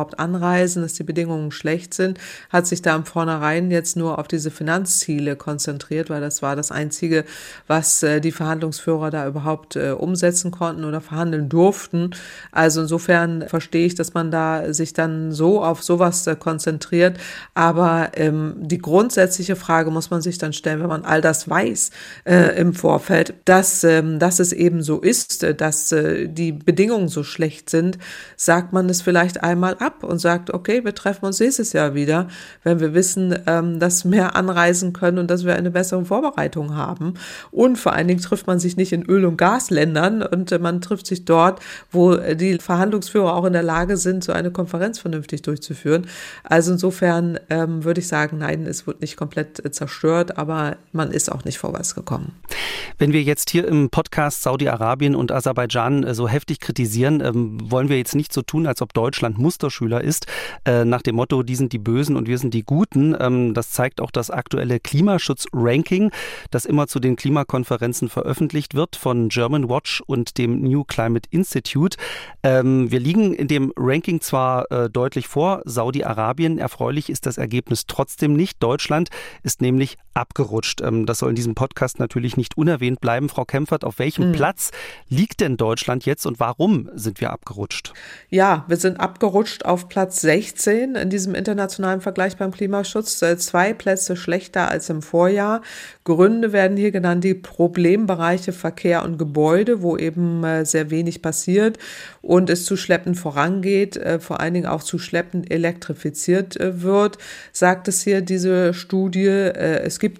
überhaupt anreisen, dass die Bedingungen schlecht sind, hat sich da im Vornherein jetzt nur auf diese Finanzziele konzentriert, weil das war das Einzige, was äh, die Verhandlungsführer da überhaupt äh, umsetzen konnten oder verhandeln durften. Also insofern verstehe ich, dass man da sich dann so auf sowas äh, konzentriert. Aber ähm, die grundsätzliche Frage muss man sich dann stellen, wenn man all das weiß äh, im Vorfeld, dass, ähm, dass es eben so ist, äh, dass äh, die Bedingungen so schlecht sind, sagt man es vielleicht einmal ab und sagt, okay, wir treffen uns nächstes Jahr wieder, wenn wir wissen, ähm, dass mehr anreisen können und dass wir eine bessere Vorbereitung haben. Und vor allen Dingen trifft man sich nicht in Öl- und Gasländern und äh, man trifft sich dort, wo die Verhandlungsführer auch in der Lage sind, so eine Konferenz vernünftig durchzuführen. Also insofern ähm, würde ich sagen, nein, es wird nicht komplett äh, zerstört, aber man ist auch nicht vorwärts gekommen. Wenn wir jetzt hier im Podcast Saudi-Arabien und Aserbaidschan äh, so heftig kritisieren, ähm, wollen wir jetzt nicht so tun, als ob Deutschland Musterschüler ist, äh, nach dem Motto, die sind die Bösen und wir sind die Guten. Ähm, das zeigt auch das aktuelle Klimaschutz-Ranking, das immer zu den Klimakonferenzen veröffentlicht wird von German Watch und dem New Climate Institute. Ähm, wir liegen in dem Ranking zwar äh, deutlich vor Saudi-Arabien, erfreulich ist das Ergebnis trotzdem nicht. Deutschland ist nämlich abgerutscht. Ähm, das soll in diesem Podcast natürlich nicht unerwähnt bleiben. Frau Kempfert, auf welchem mhm. Platz liegt denn Deutschland jetzt und warum sind wir abgerutscht? Ja, wir sind abgerutscht auf Platz sechzehn in diesem internationalen Vergleich beim Klimaschutz. Zwei Plätze schlechter als im Vorjahr. Gründe werden hier genannt, die Problembereiche Verkehr und Gebäude, wo eben sehr wenig passiert und es zu schleppend vorangeht, vor allen Dingen auch zu schleppend elektrifiziert wird, sagt es hier diese Studie. Es gibt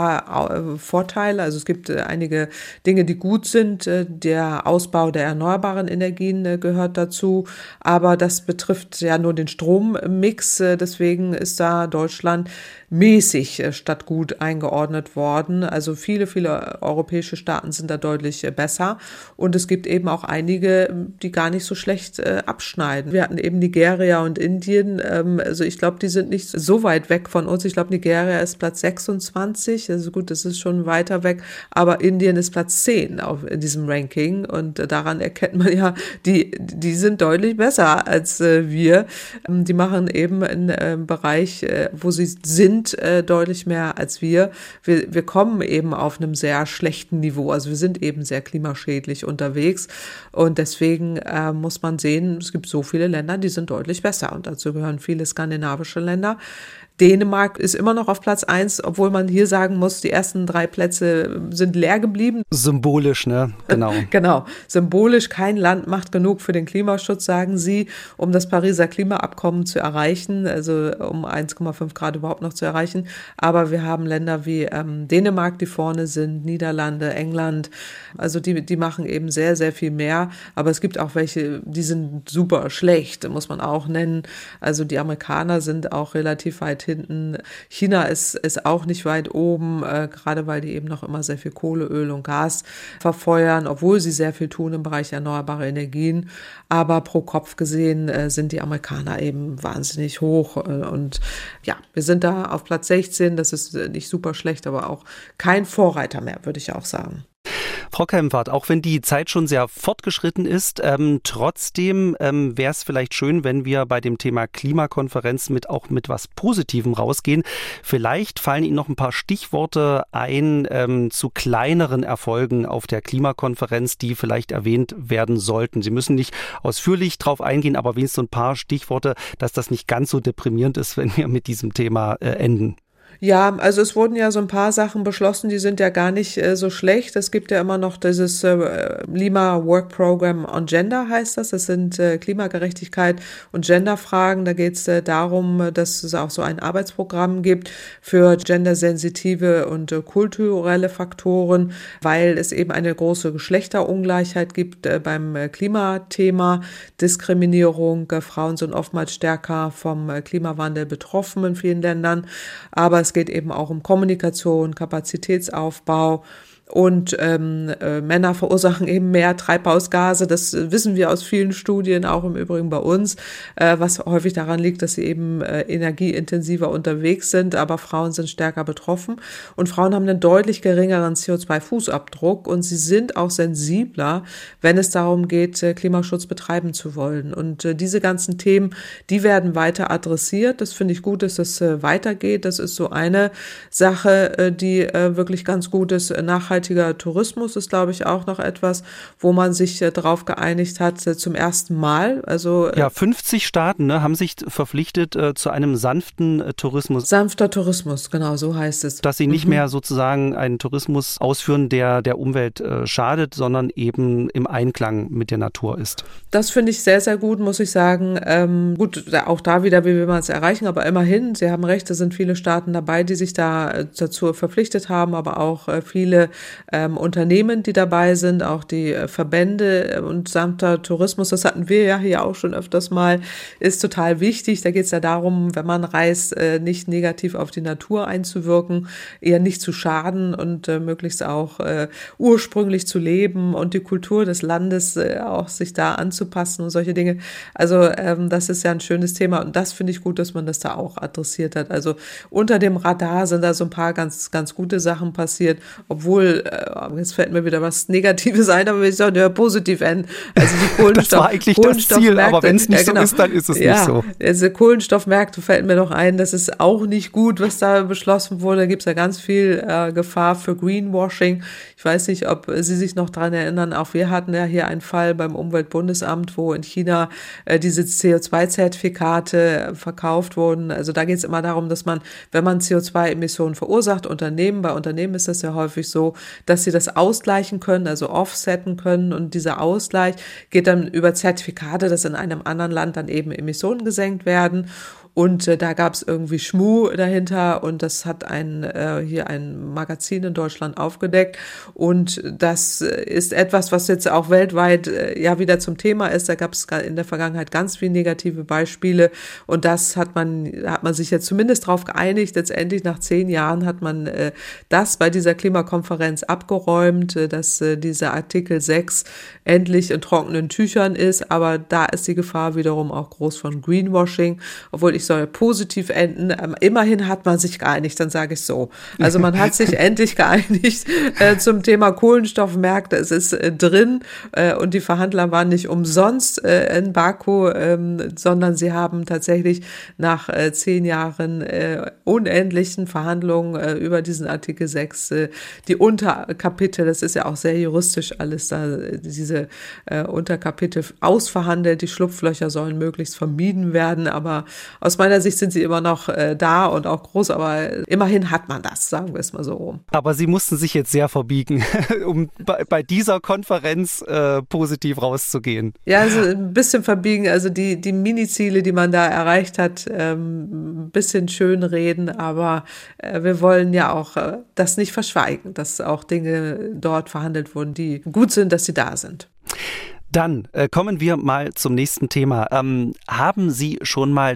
zwar Vorteile, also es gibt einige Dinge, die gut sind. Der Ausbau der erneuerbaren Energien gehört dazu, aber das betrifft ja nur den Strommix. Deswegen ist da Deutschland mäßig statt gut eingeordnet worden. Also viele, viele europäische Staaten sind da deutlich besser. Und es gibt eben auch einige, die gar nicht so schlecht äh, abschneiden. Wir hatten eben Nigeria und Indien. Ähm, also ich glaube, die sind nicht so weit weg von uns. Ich glaube, Nigeria ist Platz sechsundzwanzig. Also gut, das ist schon weiter weg. Aber Indien ist Platz zehn auf, in diesem Ranking. Und äh, daran erkennt man ja, die, die sind deutlich besser als äh, wir. Ähm, die machen eben einen äh, Bereich, äh, wo sie sind, Äh, deutlich mehr als wir. wir. Wir kommen eben auf einem sehr schlechten Niveau. Also wir sind eben sehr klimaschädlich unterwegs und deswegen äh, muss man sehen, es gibt so viele Länder, die sind deutlich besser und dazu gehören viele skandinavische Länder. Dänemark ist immer noch auf Platz eins, obwohl man hier sagen muss, die ersten drei Plätze sind leer geblieben. Symbolisch, ne? Genau. Genau. Symbolisch, kein Land macht genug für den Klimaschutz, sagen sie, um das Pariser Klimaabkommen zu erreichen, also um eins Komma fünf Grad überhaupt noch zu erreichen. Aber wir haben Länder wie ähm, Dänemark, die vorne sind, Niederlande, England, also die, die machen eben sehr, sehr viel mehr. Aber es gibt auch welche, die sind super schlecht, muss man auch nennen. Also die Amerikaner sind auch relativ weit hinten. China ist, ist auch nicht weit oben, äh, gerade weil die eben noch immer sehr viel Kohle, Öl und Gas verfeuern, obwohl sie sehr viel tun im Bereich erneuerbare Energien. Aber pro Kopf gesehen äh, sind die Amerikaner eben wahnsinnig hoch. Äh, und ja, wir sind da auf Platz sechzehn. Das ist nicht super schlecht, aber auch kein Vorreiter mehr, würde ich auch sagen. Frau Kempfert, auch wenn die Zeit schon sehr fortgeschritten ist, ähm, trotzdem ähm, wäre es vielleicht schön, wenn wir bei dem Thema Klimakonferenz mit auch mit was Positivem rausgehen. Vielleicht fallen Ihnen noch ein paar Stichworte ein ähm, zu kleineren Erfolgen auf der Klimakonferenz, die vielleicht erwähnt werden sollten. Sie müssen nicht ausführlich drauf eingehen, aber wenigstens so ein paar Stichworte, dass das nicht ganz so deprimierend ist, wenn wir mit diesem Thema äh, enden. Ja, also es wurden ja so ein paar Sachen beschlossen, die sind ja gar nicht äh, so schlecht. Es gibt ja immer noch dieses äh, Lima Work Program on Gender, heißt das. Das sind äh, Klimagerechtigkeit und Genderfragen. Da geht es äh, darum, dass es auch so ein Arbeitsprogramm gibt für gendersensitive und äh, kulturelle Faktoren, weil es eben eine große Geschlechterungleichheit gibt äh, beim äh, Klimathema. Diskriminierung, äh, Frauen sind oftmals stärker vom äh, Klimawandel betroffen in vielen Ländern. Aber es geht eben auch um Kommunikation, Kapazitätsaufbau. Und ähm, äh, Männer verursachen eben mehr Treibhausgase. Das wissen wir aus vielen Studien, auch im Übrigen bei uns, äh, was häufig daran liegt, dass sie eben äh, energieintensiver unterwegs sind. Aber Frauen sind stärker betroffen. Und Frauen haben einen deutlich geringeren C O zwei Fußabdruck. Und sie sind auch sensibler, wenn es darum geht, äh, Klimaschutz betreiben zu wollen. Und äh, diese ganzen Themen, die werden weiter adressiert. Das finde ich gut, dass das äh, weitergeht. Das ist so eine Sache, äh, die äh, wirklich ganz gut ist. Nachhaltig Nachhaltiger Tourismus ist, glaube ich, auch noch etwas, wo man sich äh, darauf geeinigt hat, äh, zum ersten Mal. Also, äh, ja, fünfzig Staaten ne, haben sich verpflichtet äh, zu einem sanften äh, Tourismus. Sanfter Tourismus, genau, so heißt es. Dass sie nicht mhm. mehr sozusagen einen Tourismus ausführen, der der Umwelt äh, schadet, sondern eben im Einklang mit der Natur ist. Das finde ich sehr, sehr gut, muss ich sagen. Ähm, gut, auch da wieder, wie will man es erreichen, aber immerhin, Sie haben recht, es sind viele Staaten dabei, die sich da äh, dazu verpflichtet haben, aber auch äh, viele Ähm, Unternehmen, die dabei sind, auch die äh, Verbände und sanfter Tourismus, das hatten wir ja hier auch schon öfters mal, ist total wichtig. Da geht es ja darum, wenn man reist, äh, nicht negativ auf die Natur einzuwirken, eher nicht zu schaden und äh, möglichst auch äh, ursprünglich zu leben und die Kultur des Landes äh, auch sich da anzupassen und solche Dinge. Also ähm, das ist ja ein schönes Thema und das finde ich gut, dass man das da auch adressiert hat. Also unter dem Radar sind da so ein paar ganz, ganz gute Sachen passiert, obwohl jetzt fällt mir wieder was Negatives ein, aber ich sage ja positiv enden. Also die Kohlenstoff, das war eigentlich das Ziel, aber wenn es nicht ja, genau. so ist, dann ist es ja, nicht so. Also Kohlenstoffmärkte fällt mir noch ein, das ist auch nicht gut, was da beschlossen wurde. Da gibt es ja ganz viel äh, Gefahr für Greenwashing. Ich weiß nicht, ob Sie sich noch daran erinnern, auch wir hatten ja hier einen Fall beim Umweltbundesamt, wo in China äh, diese C O zwei Zertifikate verkauft wurden. Also da geht es immer darum, dass man, wenn man C O zwei Emissionen verursacht, Unternehmen, bei Unternehmen ist das ja häufig so, dass sie das ausgleichen können, also offsetten können und dieser Ausgleich geht dann über Zertifikate, dass in einem anderen Land dann eben Emissionen gesenkt werden. Und äh, da gab es irgendwie Schmuh dahinter und das hat ein äh, hier ein Magazin in Deutschland aufgedeckt und das ist etwas, was jetzt auch weltweit äh, ja wieder zum Thema ist. Da gab es in der Vergangenheit ganz viele negative Beispiele und das hat man hat man sich jetzt zumindest darauf geeinigt. Letztendlich nach zehn Jahren hat man äh, das bei dieser Klimakonferenz abgeräumt, äh, dass äh, dieser Artikel sechs endlich in trockenen Tüchern ist, aber da ist die Gefahr wiederum auch groß von Greenwashing, obwohl ich soll positiv enden. Ähm, immerhin hat man sich geeinigt, dann sage ich so. Also man hat sich endlich geeinigt äh, zum Thema Kohlenstoffmärkte. Es ist äh, drin äh, und die Verhandler waren nicht umsonst äh, in Baku, ähm, sondern sie haben tatsächlich nach äh, zehn Jahren äh, unendlichen Verhandlungen äh, über diesen Artikel sechs äh, die Unterkapitel, das ist ja auch sehr juristisch alles da, diese äh, Unterkapitel ausverhandelt. Die Schlupflöcher sollen möglichst vermieden werden, aber aus meiner Sicht sind sie immer noch äh, da und auch groß, aber immerhin hat man das, sagen wir es mal so rum. Aber Sie mussten sich jetzt sehr verbiegen, um bei, bei dieser Konferenz äh, positiv rauszugehen. Ja, also ein bisschen verbiegen, also die, die Mini-Ziele, die man da erreicht hat, ähm, ein bisschen schön reden, aber äh, wir wollen ja auch äh, das nicht verschweigen, dass auch Dinge dort verhandelt wurden, die gut sind, dass sie da sind. Dann äh, kommen wir mal zum nächsten Thema. Ähm, haben Sie schon mal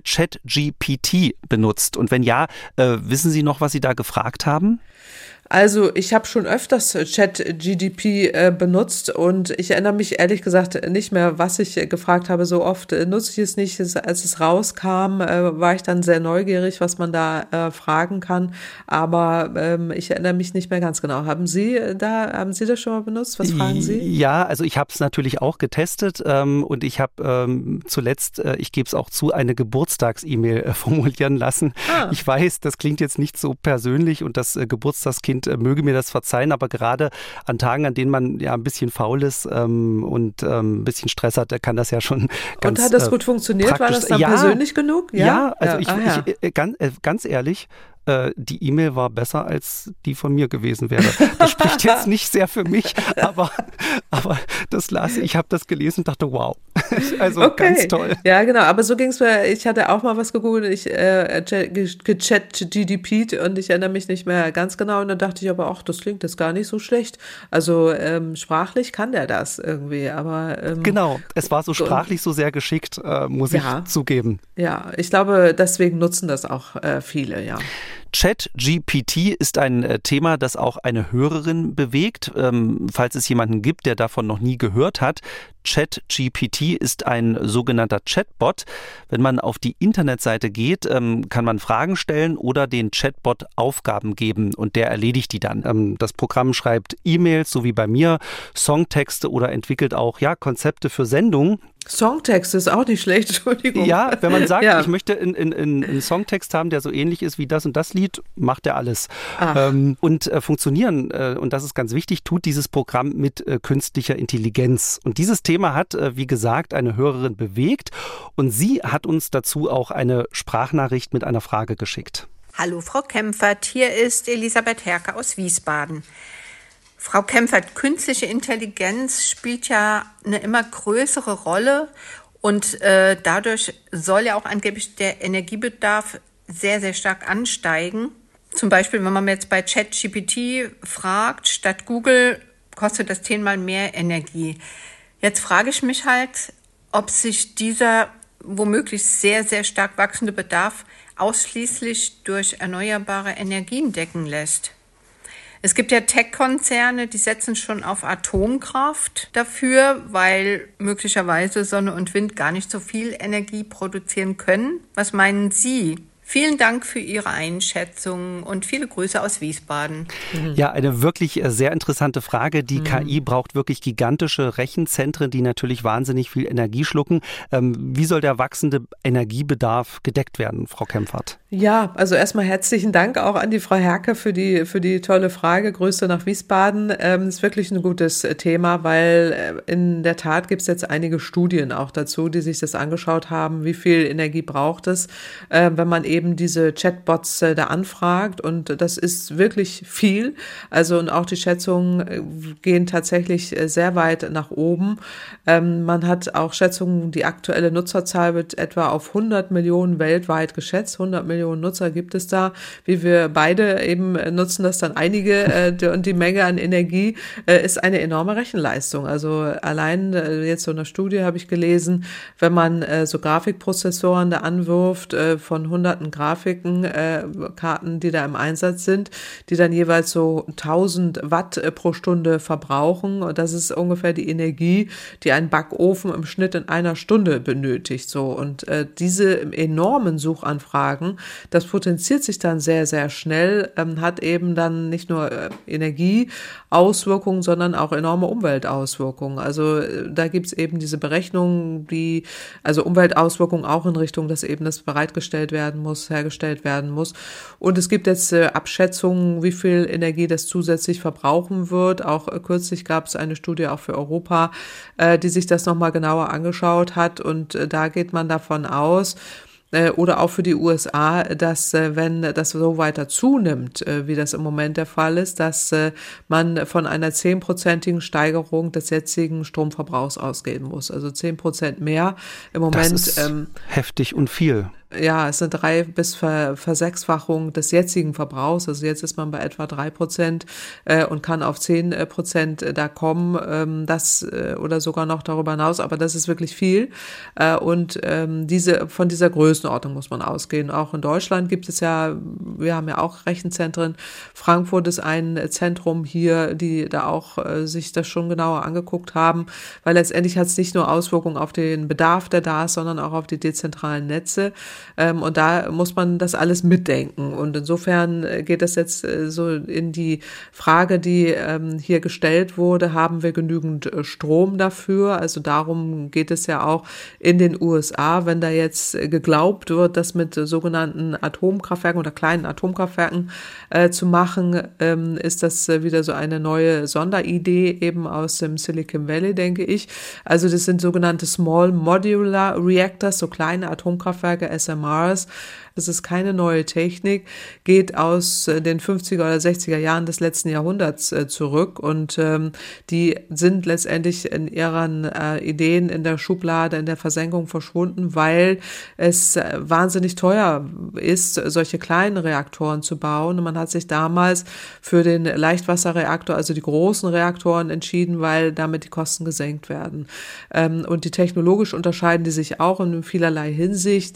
ChatGPT benutzt? Und wenn ja, äh, wissen Sie noch, was Sie da gefragt haben? Also ich habe schon öfters ChatGPT äh, benutzt und ich erinnere mich ehrlich gesagt nicht mehr, was ich äh, gefragt habe. So oft äh, nutze ich es nicht. Es, als es rauskam, äh, war ich dann sehr neugierig, was man da äh, fragen kann. Aber ähm, ich erinnere mich nicht mehr ganz genau. Haben Sie da, haben Sie das schon mal benutzt? Was fragen Sie? Ja, also ich habe es natürlich auch getestet ähm, und ich habe ähm, zuletzt, äh, ich gebe es auch zu, eine Geburtstags-E-Mail äh, formulieren lassen. Ah. Ich weiß, das klingt jetzt nicht so persönlich und das äh, Geburtstagskind möge mir das verzeihen, aber gerade an Tagen, an denen man ja ein bisschen faul ist ähm, und ähm, ein bisschen Stress hat, kann das ja schon ganz Und hat das gut funktioniert? Praktisch. War das dann ja, persönlich genug? Ja, ja also ja. ich, Ah, ja. ich äh, ganz, äh, ganz ehrlich, äh, die E-Mail war besser, als die von mir gewesen wäre. Das spricht jetzt nicht sehr für mich, aber, aber das las ich, ich habe das gelesen und dachte, wow, also okay. Ganz toll. Ja, genau, aber so ging es mir, ich hatte auch mal was gegoogelt, ich äh, gechat-GDP't und ich erinnere mich nicht mehr ganz genau und dann dachte ich aber, ach, das klingt jetzt gar nicht so schlecht. Also ähm, sprachlich kann der das irgendwie, aber ähm, genau, es war so sprachlich so sehr geschickt, äh, muss ja. ich zugeben. Ja, ich glaube, deswegen nutzen das auch äh, viele, ja. ChatGPT ist ein äh, Thema, das auch eine Hörerin bewegt, ähm, falls es jemanden gibt, der davon noch nie gehört hat. ChatGPT ist ein sogenannter Chatbot. Wenn man auf die Internetseite geht, ähm, kann man Fragen stellen oder den Chatbot Aufgaben geben und der erledigt die dann. Ähm, das Programm schreibt E-Mails, so wie bei mir, Songtexte oder entwickelt auch ja, Konzepte für Sendungen. Songtext ist auch nicht schlecht, Entschuldigung. Ja, wenn man sagt, ja. ich möchte einen in, in, in Songtext haben, der so ähnlich ist wie das und das Lied, macht er alles. Ähm, und äh, funktionieren, äh, und das ist ganz wichtig, tut dieses Programm mit äh, künstlicher Intelligenz. Und dieses Thema hat, äh, wie gesagt, eine Hörerin bewegt und sie hat uns dazu auch eine Sprachnachricht mit einer Frage geschickt. Hallo Frau Kempfert, hier ist Elisabeth Herke aus Wiesbaden. Frau Kempfert, künstliche Intelligenz spielt ja eine immer größere Rolle und äh, dadurch soll ja auch angeblich der Energiebedarf sehr, sehr stark ansteigen. Zum Beispiel, wenn man jetzt bei ChatGPT fragt, statt Google kostet das zehnmal mehr Energie. Jetzt frage ich mich halt, ob sich dieser womöglich sehr, sehr stark wachsende Bedarf ausschließlich durch erneuerbare Energien decken lässt. Es gibt ja Tech-Konzerne, die setzen schon auf Atomkraft dafür, weil möglicherweise Sonne und Wind gar nicht so viel Energie produzieren können. Was meinen Sie? Vielen Dank für Ihre Einschätzung und viele Grüße aus Wiesbaden. Ja, eine wirklich sehr interessante Frage. Die mhm. K I braucht wirklich gigantische Rechenzentren, die natürlich wahnsinnig viel Energie schlucken. Ähm, wie soll der wachsende Energiebedarf gedeckt werden, Frau Kempfert? Ja, also erstmal herzlichen Dank auch an die Frau Herke für die für die tolle Frage. Grüße nach Wiesbaden. Ähm, ist wirklich ein gutes Thema, weil in der Tat gibt es jetzt einige Studien auch dazu, die sich das angeschaut haben, wie viel Energie braucht es, äh, wenn man eben diese Chatbots äh, da anfragt. Und das ist wirklich viel. Also und auch die Schätzungen äh, gehen tatsächlich äh, sehr weit nach oben. Ähm, man hat auch Schätzungen, die aktuelle Nutzerzahl wird etwa auf hundert Millionen weltweit geschätzt. hundert Millionen Nutzer gibt es da, wie wir beide eben nutzen das dann einige äh, und die Menge an Energie äh, ist eine enorme Rechenleistung. Also allein äh, jetzt so eine Studie habe ich gelesen, wenn man äh, so Grafikprozessoren da anwirft äh, von hunderten Grafiken, äh, Karten, die da im Einsatz sind, die dann jeweils so tausend Watt äh, pro Stunde verbrauchen und das ist ungefähr die Energie, die ein Backofen im Schnitt in einer Stunde benötigt. So und äh, diese enormen Suchanfragen, das potenziert sich dann sehr, sehr schnell, ähm, hat eben dann nicht nur äh, Energieauswirkungen, sondern auch enorme Umweltauswirkungen. Also äh, da gibt's eben diese Berechnungen, die, also Umweltauswirkungen auch in Richtung, dass eben das bereitgestellt werden muss, hergestellt werden muss. Und es gibt jetzt äh, Abschätzungen, wie viel Energie das zusätzlich verbrauchen wird. Auch äh, kürzlich gab es eine Studie auch für Europa, äh, die sich das nochmal genauer angeschaut hat. Und äh, da geht man davon aus, oder auch für die U S A, dass wenn das so weiter zunimmt, wie das im Moment der Fall ist, dass man von einer zehnprozentigen Steigerung des jetzigen Stromverbrauchs ausgehen muss. Also zehn Prozent mehr im Moment. Das ist ähm, heftig und viel. Ja, es sind drei bis Ver, Versechsfachung des jetzigen Verbrauchs. Also jetzt ist man bei etwa drei Prozent äh, und kann auf zehn Prozent da kommen, ähm, das äh, oder sogar noch darüber hinaus. Aber das ist wirklich viel. Äh, und ähm, diese von dieser Größenordnung muss man ausgehen. Auch in Deutschland gibt es ja, wir haben ja auch Rechenzentren. Frankfurt ist ein Zentrum hier, die da auch äh, sich das schon genauer angeguckt haben, weil letztendlich hat es nicht nur Auswirkungen auf den Bedarf, der da ist, sondern auch auf die dezentralen Netze. Ähm, und da muss man das alles mitdenken. Und insofern geht es jetzt äh, so in die Frage, die ähm, hier gestellt wurde, haben wir genügend äh, Strom dafür? Also darum geht es ja auch in den U S A, wenn da jetzt äh, geglaubt wird, das mit äh, sogenannten Atomkraftwerken oder kleinen Atomkraftwerken äh, zu machen, ähm, ist das äh, wieder so eine neue Sonderidee eben aus dem Silicon Valley, denke ich. Also das sind sogenannte Small Modular Reactors, so kleine Atomkraftwerke, S M Rs. Das ist keine neue Technik, geht aus den fünfziger oder sechziger Jahren des letzten Jahrhunderts äh, zurück und ähm, die sind letztendlich in ihren äh, Ideen in der Schublade, in der Versenkung verschwunden, weil es äh, wahnsinnig teuer ist, solche kleinen Reaktoren zu bauen. Und man hat sich damals für den Leichtwasserreaktor, also die großen Reaktoren, entschieden, weil damit die Kosten gesenkt werden. Ähm, und die technologisch unterscheiden die sich auch in vielerlei Hinsicht, nicht nur beim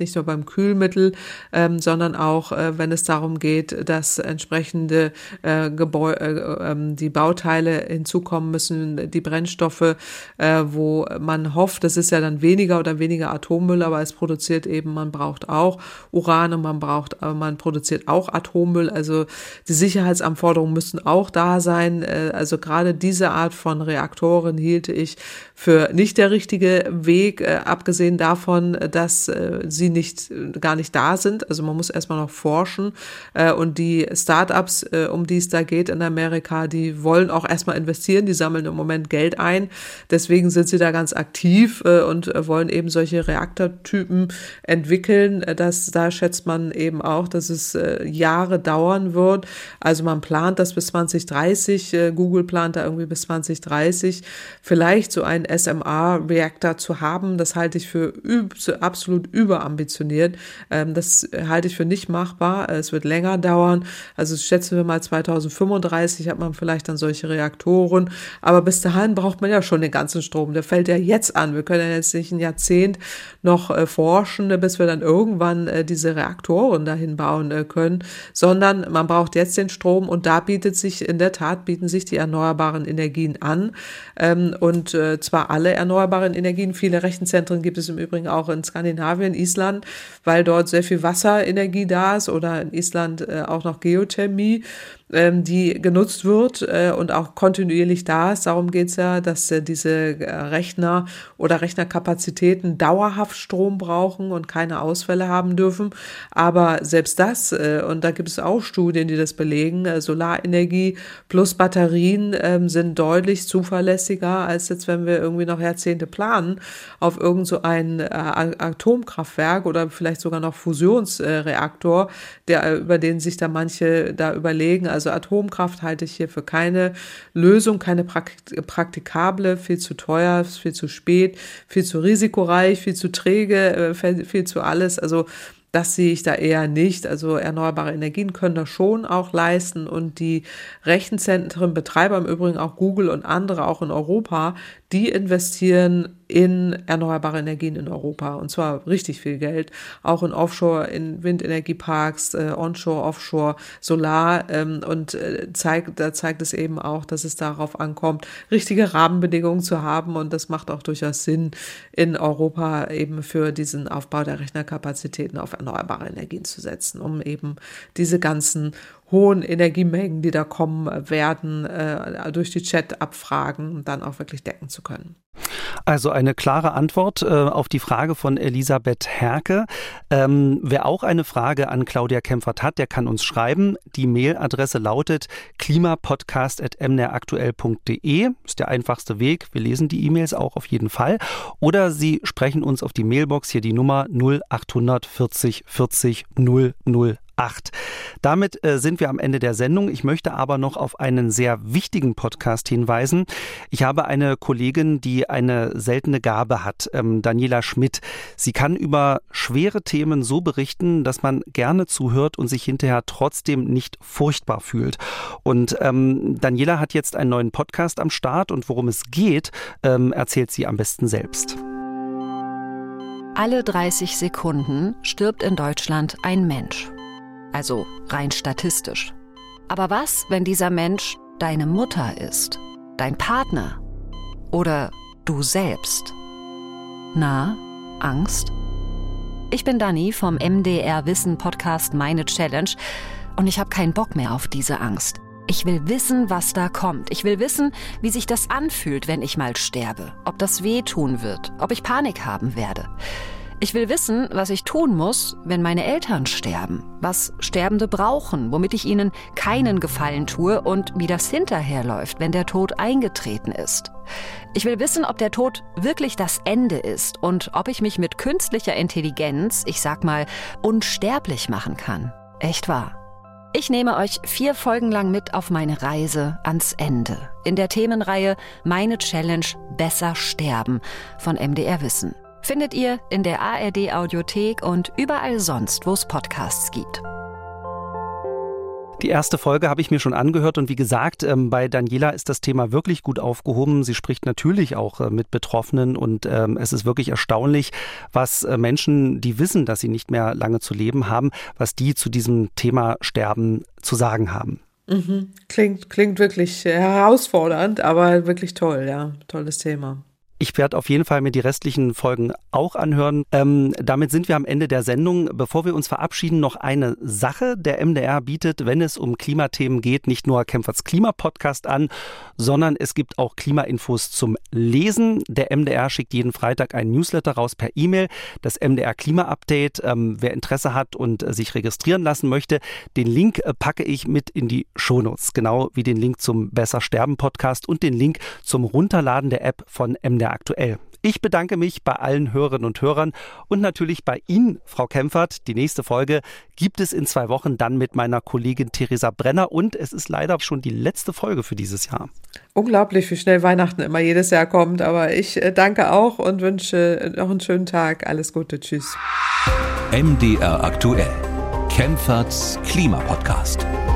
um Kühlmittel, ähm, sondern auch, äh, wenn es darum geht, dass entsprechende äh, Gebäu- äh, äh, die Bauteile hinzukommen müssen, die Brennstoffe, äh, wo man hofft, das ist ja dann weniger oder weniger Atommüll, aber es produziert eben, man braucht auch Uran und man braucht, äh, man produziert auch Atommüll, also die Sicherheitsanforderungen müssen auch da sein, äh, also gerade diese Art von Reaktoren hielte ich für nicht der richtige Weg, äh, abgesehen davon, dass äh, sie nicht äh, gar nicht da sind. Also man muss erstmal noch forschen äh, und die Startups, äh, um die es da geht in Amerika, die wollen auch erstmal investieren, die sammeln im Moment Geld ein. Deswegen sind sie da ganz aktiv äh, und äh, wollen eben solche Reaktortypen entwickeln. Das, da schätzt man eben auch, dass es äh, Jahre dauern wird. Also man plant das bis zwanzig dreißig, äh, Google plant da irgendwie bis zwanzig dreißig, vielleicht so einen S M R-Reaktor zu haben. Das halte ich für üb- absolut überambitioniert. Ähm, das halte ich für nicht machbar. Es wird länger dauern. Also schätzen wir mal zweitausendfünfunddreißig hat man vielleicht dann solche Reaktoren. Aber bis dahin braucht man ja schon den ganzen Strom. Der fällt ja jetzt an. Wir können ja jetzt nicht ein Jahrzehnt noch äh, forschen, bis wir dann irgendwann äh, diese Reaktoren dahin bauen äh, können, sondern man braucht jetzt den Strom und da bietet sich, in der Tat bieten sich die erneuerbaren Energien an. Ähm, und äh, zwar alle erneuerbaren Energien. Viele Rechenzentren gibt es im Übrigen auch in Skandinavien, Island, weil dort sehr viel Wasserenergie da ist oder in Island äh, auch noch Geothermie, ähm, die genutzt wird äh, und auch kontinuierlich da ist. Darum geht es ja, dass äh, diese äh, Rechner oder Rechnerkapazitäten dauerhaft Strom brauchen und keine Ausfälle haben dürfen. Aber selbst das, äh, und da gibt es auch Studien, die das belegen, äh, Solarenergie plus Batterien äh, sind deutlich zuverlässiger, als jetzt, wenn wir irgendwie noch Jahrzehnte planen auf irgend so ein äh, Atomkraftwerk oder vielleicht sogar noch Fusionsreaktor, der, über den sich da manche da überlegen. Also Atomkraft halte ich hier für keine Lösung, keine praktikable, viel zu teuer, viel zu spät, viel zu risikoreich, viel zu träge, viel zu alles. Also das sehe ich da eher nicht. Also erneuerbare Energien können das schon auch leisten und die Rechenzentrenbetreiber, im Übrigen auch Google und andere auch in Europa, die investieren in erneuerbare Energien in Europa und zwar richtig viel Geld, auch in Offshore, in Windenergieparks, äh, Onshore, Offshore, Solar ähm, und äh, zeigt, da zeigt es eben auch, dass es darauf ankommt, richtige Rahmenbedingungen zu haben und das macht auch durchaus Sinn in Europa eben für diesen Aufbau der Rechnerkapazitäten auf erneuerbare Energien zu setzen, um eben diese ganzen hohen Energiemengen, die da kommen werden, äh, durch die Chat-Abfragen dann auch wirklich decken zu können. Also eine klare Antwort äh, auf die Frage von Elisabeth Herke. Ähm, wer auch eine Frage an Claudia Kempfert hat, der kann uns schreiben. Die Mailadresse lautet klimapodcast at m d r aktuell punkt d e. Ist der einfachste Weg. Wir lesen die E-Mails auch auf jeden Fall. Oder Sie sprechen uns auf die Mailbox, hier die Nummer null acht vierzig vierzig null null acht. Damit äh, sind wir am Ende der Sendung. Ich möchte aber noch auf einen sehr wichtigen Podcast hinweisen. Ich habe eine Kollegin, die eine seltene Gabe hat, ähm, Daniela Schmidt. Sie kann über schwere Themen so berichten, dass man gerne zuhört und sich hinterher trotzdem nicht furchtbar fühlt. Und ähm, Daniela hat jetzt einen neuen Podcast am Start und worum es geht, ähm, erzählt sie am besten selbst. Alle dreißig Sekunden stirbt in Deutschland ein Mensch. Also rein statistisch. Aber was, wenn dieser Mensch deine Mutter ist, dein Partner oder du selbst? Na, Angst? Ich bin Dani vom M D R Wissen Podcast Meine Challenge und ich habe keinen Bock mehr auf diese Angst. Ich will wissen, was da kommt. Ich will wissen, wie sich das anfühlt, wenn ich mal sterbe. Ob das wehtun wird, ob ich Panik haben werde. Ich will wissen, was ich tun muss, wenn meine Eltern sterben, was Sterbende brauchen, womit ich ihnen keinen Gefallen tue und wie das hinterherläuft, wenn der Tod eingetreten ist. Ich will wissen, ob der Tod wirklich das Ende ist und ob ich mich mit künstlicher Intelligenz, ich sag mal, unsterblich machen kann. Echt wahr. Ich nehme euch vier Folgen lang mit auf meine Reise ans Ende. In der Themenreihe Meine Challenge Besser sterben von M D R Wissen. Findet ihr in der A R D Audiothek und überall sonst, wo es Podcasts gibt. Die erste Folge habe ich mir schon angehört und wie gesagt, bei Daniela ist das Thema wirklich gut aufgehoben. Sie spricht natürlich auch mit Betroffenen und es ist wirklich erstaunlich, was Menschen, die wissen, dass sie nicht mehr lange zu leben haben, was die zu diesem Thema Sterben zu sagen haben. Mhm. Klingt, klingt wirklich herausfordernd, aber wirklich toll, ja, tolles Thema. Ich werde auf jeden Fall mir die restlichen Folgen auch anhören. Ähm, damit sind wir am Ende der Sendung. Bevor wir uns verabschieden, noch eine Sache. Der M D R bietet, wenn es um Klimathemen geht, nicht nur Kempferts Klima-Podcast an, sondern es gibt auch Klimainfos zum Lesen. Der M D R schickt jeden Freitag einen Newsletter raus per E-Mail, das M D R Klima-Update. Ähm, wer Interesse hat und äh, sich registrieren lassen möchte, den Link äh, packe ich mit in die Shownotes. Genau wie den Link zum Besser Sterben Podcast und den Link zum Runterladen der App von M D R Aktuell. Ich bedanke mich bei allen Hörerinnen und Hörern und natürlich bei Ihnen, Frau Kempfert. Die nächste Folge gibt es in zwei Wochen dann mit meiner Kollegin Theresa Brenner und es ist leider schon die letzte Folge für dieses Jahr. Unglaublich, wie schnell Weihnachten immer jedes Jahr kommt, aber ich danke auch und wünsche noch einen schönen Tag. Alles Gute, tschüss. M D R Aktuell, Kempferts Klimapodcast.